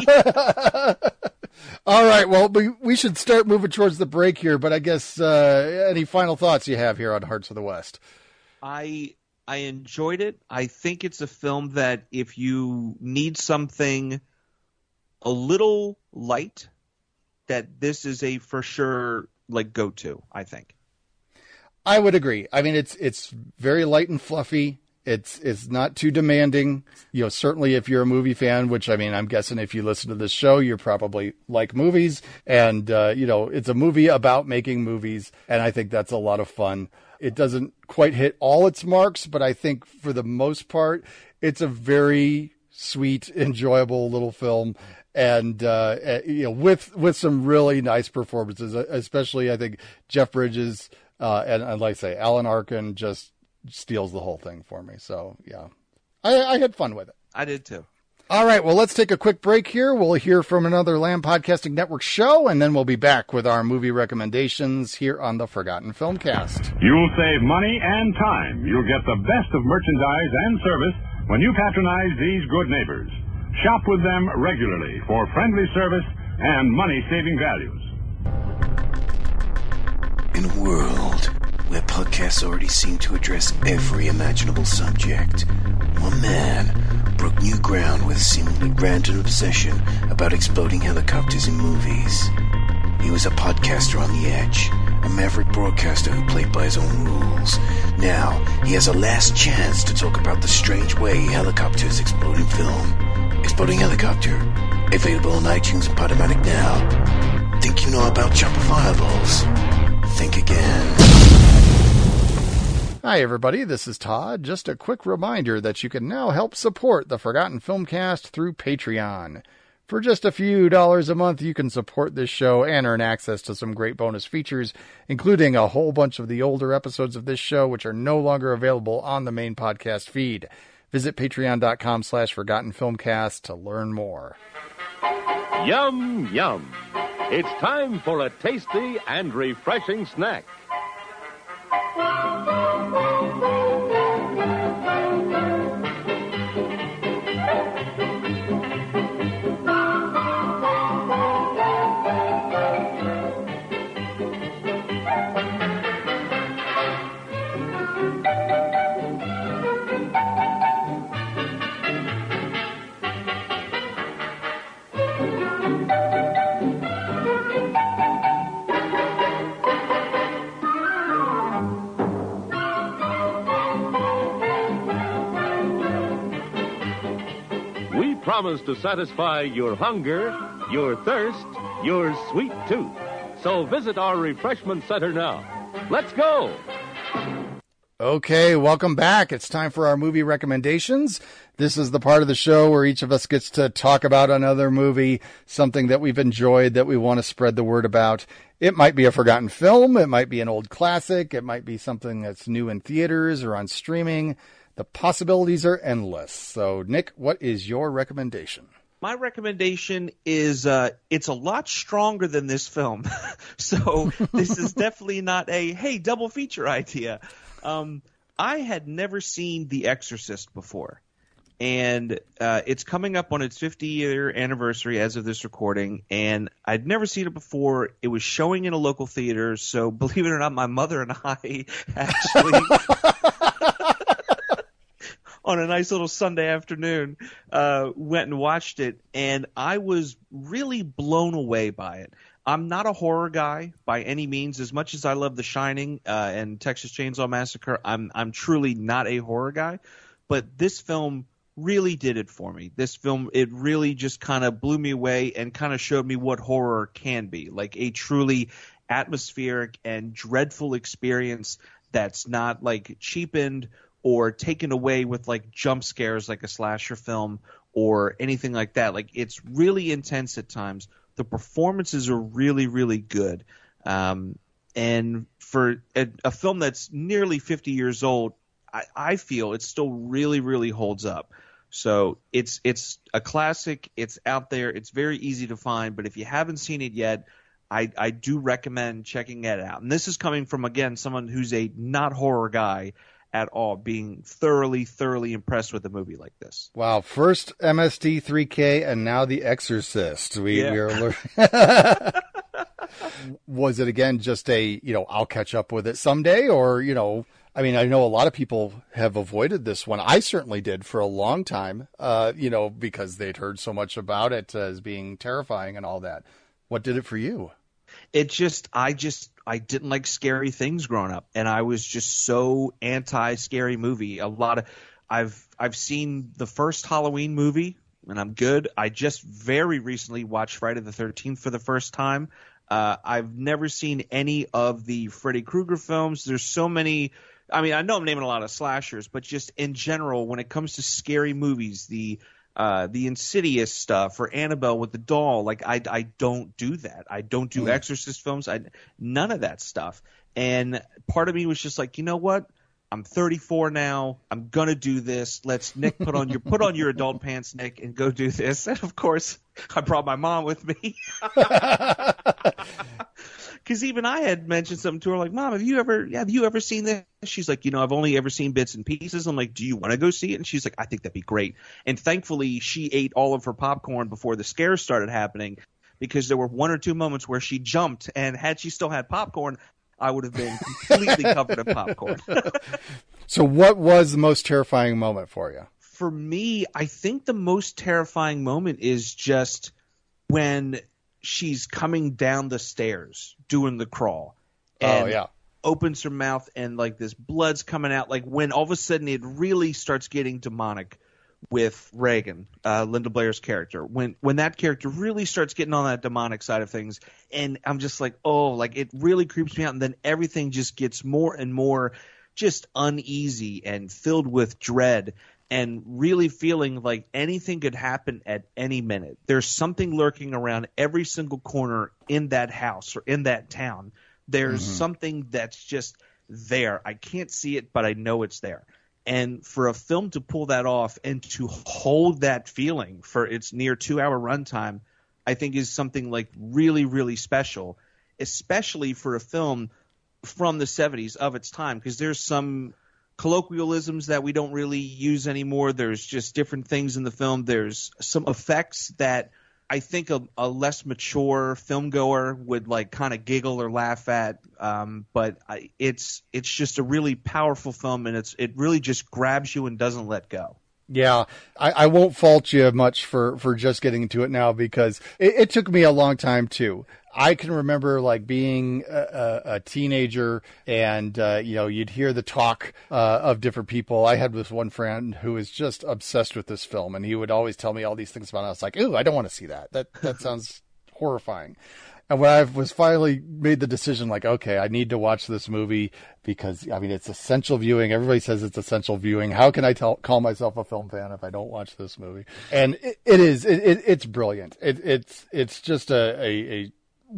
guy. All right, well, we, we should start moving towards the break here, but I guess uh, any final thoughts you have here on Hearts of the West? I I enjoyed it. I think it's a film that if you need something a little light, that this is a for sure like go-to, I think. I would agree. I mean, it's it's very light and fluffy. It's it's not too demanding. You know, certainly if you're a movie fan, which I mean, I'm guessing if you listen to this show, you're probably like movies. And, uh, you know, it's a movie about making movies. And I think that's a lot of fun. It doesn't quite hit all its marks, but I think for the most part, it's a very sweet, enjoyable little film. And, uh, you know, with, with some really nice performances, especially I think Jeff Bridges, uh, and, and like I say, Alan Arkin just steals the whole thing for me. So, yeah, I, I had fun with it. I did too. All right, well, let's take a quick break here. We'll hear from another Lamb Podcasting Network show, and then we'll be back with our movie recommendations here on the Forgotten Filmcast. You'll save money and time. You'll get the best of merchandise and service when you patronize these good neighbors. Shop with them regularly for friendly service and money-saving values. In a world where podcasts already seem to address every imaginable subject, one man broke new ground with a seemingly random obsession about exploding helicopters in movies. He was a podcaster on the edge, a maverick broadcaster who played by his own rules. Now, he has a last chance to talk about the strange way helicopters explode in film. Exploding Helicopter, available on iTunes and Podomatic now. Think you know about chopper fireballs? Think again. Hi, everybody. This is Todd. Just a quick reminder that you can now help support the Forgotten Filmcast through Patreon. For just a few dollars a month, you can support this show and earn access to some great bonus features, including a whole bunch of the older episodes of this show, which are no longer available on the main podcast feed. Visit patreon.com slash Forgotten Filmcast to learn more. Yum, yum. It's time for a tasty and refreshing snack. Promise to satisfy your hunger, your thirst, your sweet tooth. So visit our refreshment center now. Let's go! Okay, welcome back. It's time for our movie recommendations. This is the part of the show where each of us gets to talk about another movie, something that we've enjoyed that we want to spread the word about. It might be a forgotten film. It might be an old classic. It might be something that's new in theaters or on streaming. The possibilities are endless. So, Nick, what is your recommendation? My recommendation is uh, it's a lot stronger than this film. So this is definitely not a, hey, double feature idea. Um, I had never seen The Exorcist before. And uh, it's coming up on its fifty-year anniversary as of this recording. And I'd never seen it before. It was showing in a local theater. So believe it or not, my mother and I actually... on a nice little Sunday afternoon, uh, went and watched it, and I was really blown away by it. I'm not a horror guy by any means. As much as I love The Shining uh, and Texas Chainsaw Massacre, I'm I'm truly not a horror guy. But this film really did it for me. This film, it really just kind of blew me away and kind of showed me what horror can be, like a truly atmospheric and dreadful experience that's not like cheapened or taken away with like jump scares like a slasher film or anything like that. Like, it's really intense at times. The performances are really, really good. Um, and for a, a film that's nearly fifty years old, I, I feel it still really, really holds up. So it's it's a classic. It's out there. It's very easy to find. But if you haven't seen it yet, I, I do recommend checking it out. And this is coming from, again, someone who's a not horror guy at all, being thoroughly, thoroughly impressed with a movie like this. Wow. First M S D three K and now The Exorcist. We, yeah. we are Was it, again, just a, you know, I'll catch up with it someday? Or, you know, I mean, I know a lot of people have avoided this one. I certainly did for a long time, uh, you know, because they'd heard so much about it as being terrifying and all that. What did it for you? It just, I just, I didn't like scary things growing up, and I was just so anti-scary movie. A lot of, I've, I've seen the first Halloween movie, and I'm good. I just very recently watched Friday the thirteenth for the first time. Uh, I've never seen any of the Freddy Krueger films. There's so many. I mean, I know I'm naming a lot of slashers, but just in general, when it comes to scary movies, the Uh, the Insidious stuff or Annabelle with the doll, like I, I don't do that. I don't do mm. Exorcist films. I none of that stuff. And part of me was just like, you know what? I'm thirty-four now. I'm gonna do this. Let's Nick put on your put on your adult pants, Nick, and go do this. And of course, I brought my mom with me. Because even I had mentioned something to her, like, Mom, have you ever have you ever seen this? She's like, you know, I've only ever seen bits and pieces. I'm like, do you want to go see it? And she's like, I think that'd be great. And thankfully, she ate all of her popcorn before the scares started happening, because there were one or two moments where she jumped, and had she still had popcorn, I would have been completely covered in popcorn. So what was the most terrifying moment for you? For me, I think the most terrifying moment is just when she's coming down the stairs doing the crawl. And oh, yeah. opens her mouth and like this blood's coming out. Like when all of a sudden it really starts getting demonic with Reagan, uh, Linda Blair's character. When when that character really starts getting on that demonic side of things, and I'm just like, oh, like it really creeps me out. And then everything just gets more and more just uneasy and filled with dread, and really feeling like anything could happen at any minute. There's something lurking around every single corner in that house or in that town. There's mm-hmm. something that's just there. I can't see it, but I know it's there. And for a film to pull that off and to hold that feeling for its near two-hour runtime, I think is something like really, really special, especially for a film from the seventies of its time, because there's some colloquialisms that we don't really use anymore. There's just different things in the film. There's some effects that I think a, a less mature film goer would like kind of giggle or laugh at. Um, but I, it's it's just a really powerful film, and it's it really just grabs you and doesn't let go. Yeah, I, I won't fault you much for, for just getting into it now, because it, it took me a long time too. I can remember like being a, a, a teenager, and uh, you know, you'd hear the talk uh, of different people. I had this one friend who was just obsessed with this film, and he would always tell me all these things about it. I was like, "Ooh, I don't want to see that. That that sounds horrifying." And when I was finally made the decision, like, okay, I need to watch this movie because, I mean, it's essential viewing. Everybody says it's essential viewing. How can I tell, call myself a film fan if I don't watch this movie? And it, it is, it, it, it's brilliant. It, it's, it's just a, a, a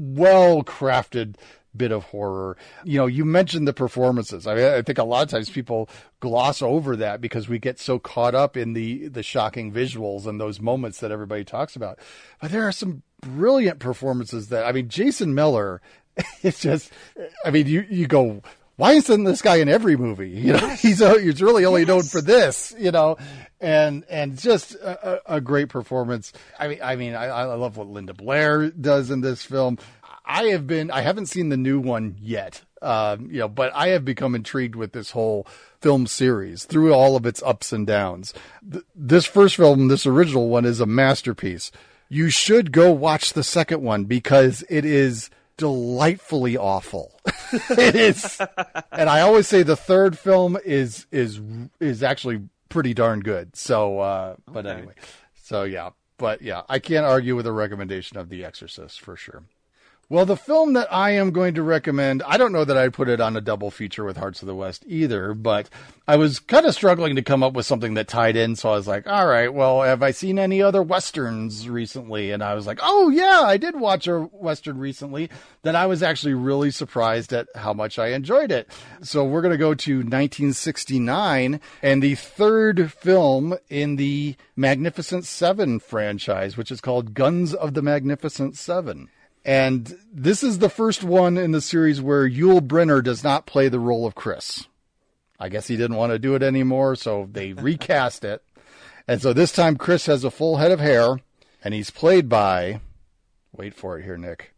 well-crafted bit of horror. You know, you mentioned the performances. I mean, I think a lot of times people gloss over that because we get so caught up in the, the shocking visuals and those moments that everybody talks about. But there are some brilliant performances that, I mean, Jason Miller, it's just, I mean, you, you go, why isn't this guy in every movie? You know, he's, a, he's really only yes. known for this, you know, and, and just a, a great performance. I mean, I mean, I, I love what Linda Blair does in this film. I have been, I haven't seen the new one yet, um, you know, but I have become intrigued with this whole film series through all of its ups and downs. Th- this first film, this original one, is a masterpiece. You should go watch the second one because it is delightfully awful. It is. And I always say the third film is, is, is actually pretty darn good. So, uh, but okay. anyway, so yeah, but yeah, I can't argue with a recommendation of The Exorcist for sure. Well, the film that I am going to recommend, I don't know that I'd put it on a double feature with Hearts of the West either, but I was kind of struggling to come up with something that tied in. So I was like, all right, well, have I seen any other Westerns recently? And I was like, oh yeah, I did watch a Western recently that I was actually really surprised at how much I enjoyed it. So we're going to go to nineteen sixty-nine and the third film in the Magnificent Seven franchise, which is called Guns of the Magnificent Seven. And this is the first one in the series where Yul Brynner does not play the role of Chris. I guess he didn't want to do it anymore, so they recast it. And so this time Chris has a full head of hair, and he's played by, wait for it here, Nick,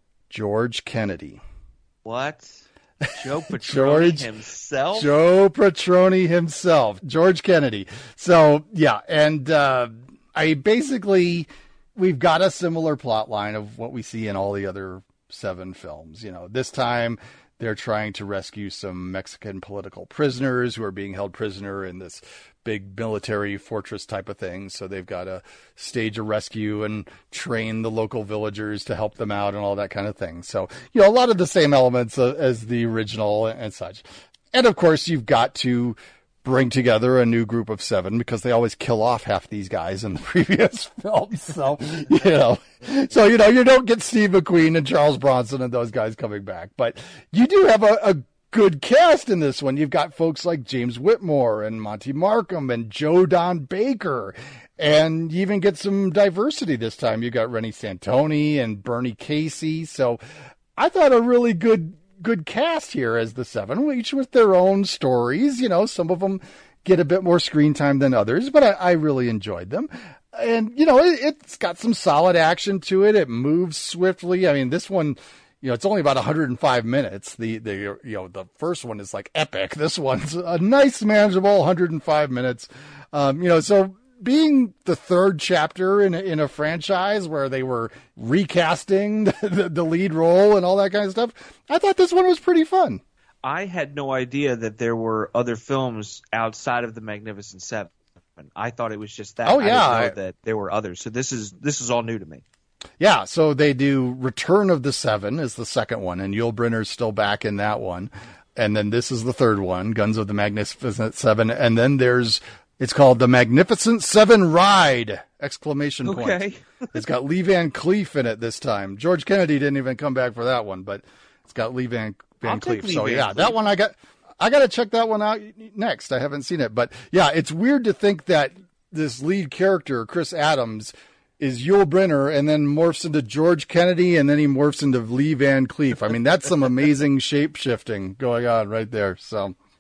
George Kennedy. What? Joe Petroni George, himself? Joe Petroni himself. George Kennedy. So, yeah, and uh, I basically... We've got a similar plot line of what we see in all the other seven films. You know, this time they're trying to rescue some Mexican political prisoners who are being held prisoner in this big military fortress type of thing. So they've got to stage a rescue and train the local villagers to help them out and all that kind of thing. So, you know, a lot of the same elements uh, as the original and such. And of course, you've got to bring together a new group of seven because they always kill off half these guys in the previous films. So, you know, so, you know, you don't get Steve McQueen and Charles Bronson and those guys coming back, but you do have a, a good cast in this one. You've got folks like James Whitmore and Monty Markham and Joe Don Baker. And you even get some diversity this time. You got Rennie Santoni and Bernie Casey. So I thought a really good good cast here as the seven, each with their own stories. You know, some of them get a bit more screen time than others, but I, I really enjoyed them. And, you know, it, it's got some solid action to it. It moves swiftly. I mean, this one, you know, it's only about one hundred five minutes. The, the, you know, the first one is like epic. This one's a nice, manageable one hundred five minutes. Um, you know, so being the third chapter in a, in a franchise where they were recasting the, the lead role and all that kind of stuff, I thought this one was pretty fun. I had no idea that there were other films outside of the Magnificent Seven. I thought it was just that. Oh yeah, I didn't know that there were others. So this is this is all new to me. Yeah, so they do Return of the Seven is the second one, and Yul Brynner's still back in that one. And then this is the third one, Guns of the Magnificent Seven, and then there's it's called The Magnificent Seven Ride! Exclamation point. Okay. It's got Lee Van Cleef in it this time. George Kennedy didn't even come back for that one, but it's got Lee Van, Van Cleef. Lee so Van yeah, Cleef. that one I got, I got to check that one out next. I haven't seen it, but yeah, it's weird to think that this lead character, Chris Adams, is Yul Brynner and then morphs into George Kennedy and then he morphs into Lee Van Cleef. I mean, that's some amazing shape shifting going on right there. So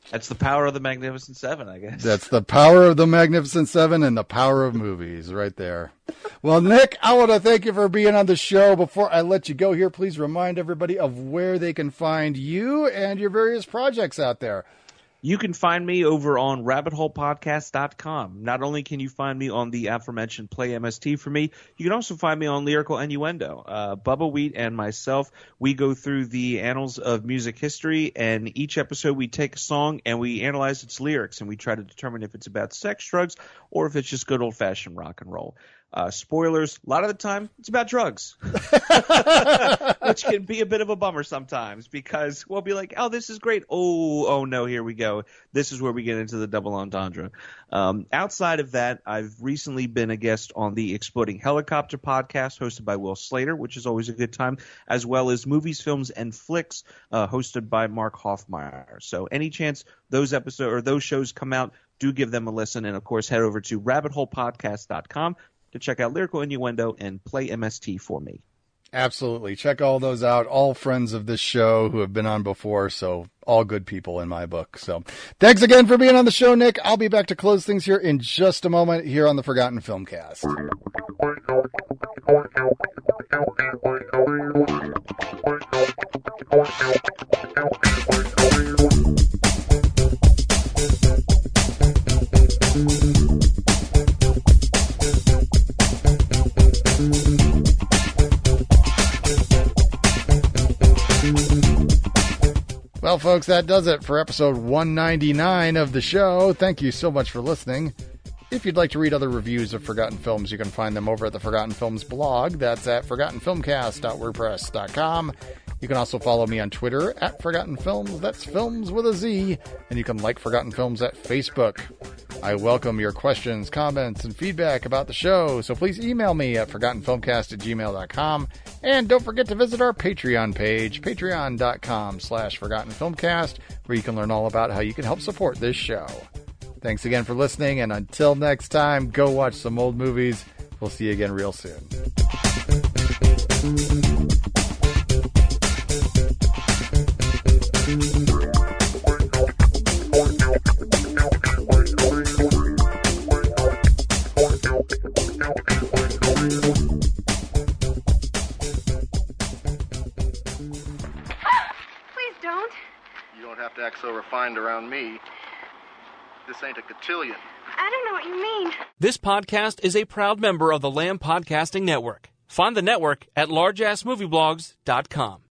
That's the power of the Magnificent Seven, I guess. That's the power of the Magnificent Seven and the power of movies right there. Well, Nick, I want to thank you for being on the show. Before I let you go here, please remind everybody of where they can find you and your various projects out there. You can find me over on rabbit hole podcast dot com. Not only can you find me on the aforementioned Play M S T for me, you can also find me on Lyrical Innuendo. Uh, Bubba Wheat and myself, we go through the annals of music history, and each episode we take a song and we analyze its lyrics, and we try to determine if it's about sex, drugs, or if it's just good old-fashioned rock and roll. Uh, spoilers, a lot of the time, it's about drugs, which can be a bit of a bummer sometimes because we'll be like, oh, this is great. Oh, oh no, here we go. This is where we get into the double entendre. Um, outside of that, I've recently been a guest on the Exploding Helicopter podcast hosted by Will Slater, which is always a good time, as well as Movies, Films, and Flicks uh, hosted by Mark Hoffmeyer. So any chance those episodes or those shows come out, do give them a listen. And, of course, head over to rabbit hole podcast dot com to check out Lyrical Innuendo and Play M S T for me. Absolutely. Check all those out. All friends of this show who have been on before, so all good people in my book. So thanks again for being on the show, Nick. I'll be back to close things here in just a moment here on the Forgotten Filmcast. Well, folks, that does it for episode one ninety-nine of the show. Thank you so much for listening. If you'd like to read other reviews of Forgotten Films, you can find them over at the Forgotten Films blog. That's at forgotten filmcast dot wordpress dot com. You can also follow me on Twitter at Forgotten Films. That's films with a Z. And you can like Forgotten Films at Facebook. I welcome your questions, comments, and feedback about the show, so please email me at forgotten filmcast at gmail dot com. And don't forget to visit our Patreon page, patreon dot com slash forgotten filmcast, where you can learn all about how you can help support this show. Thanks again for listening, and until next time, go watch some old movies. We'll see you again real soon. To act so refined around me. This ain't a cotillion. I don't know what you mean. This podcast is a proud member of the Lamb Podcasting Network. Find the network at large ass movie blogs dot com.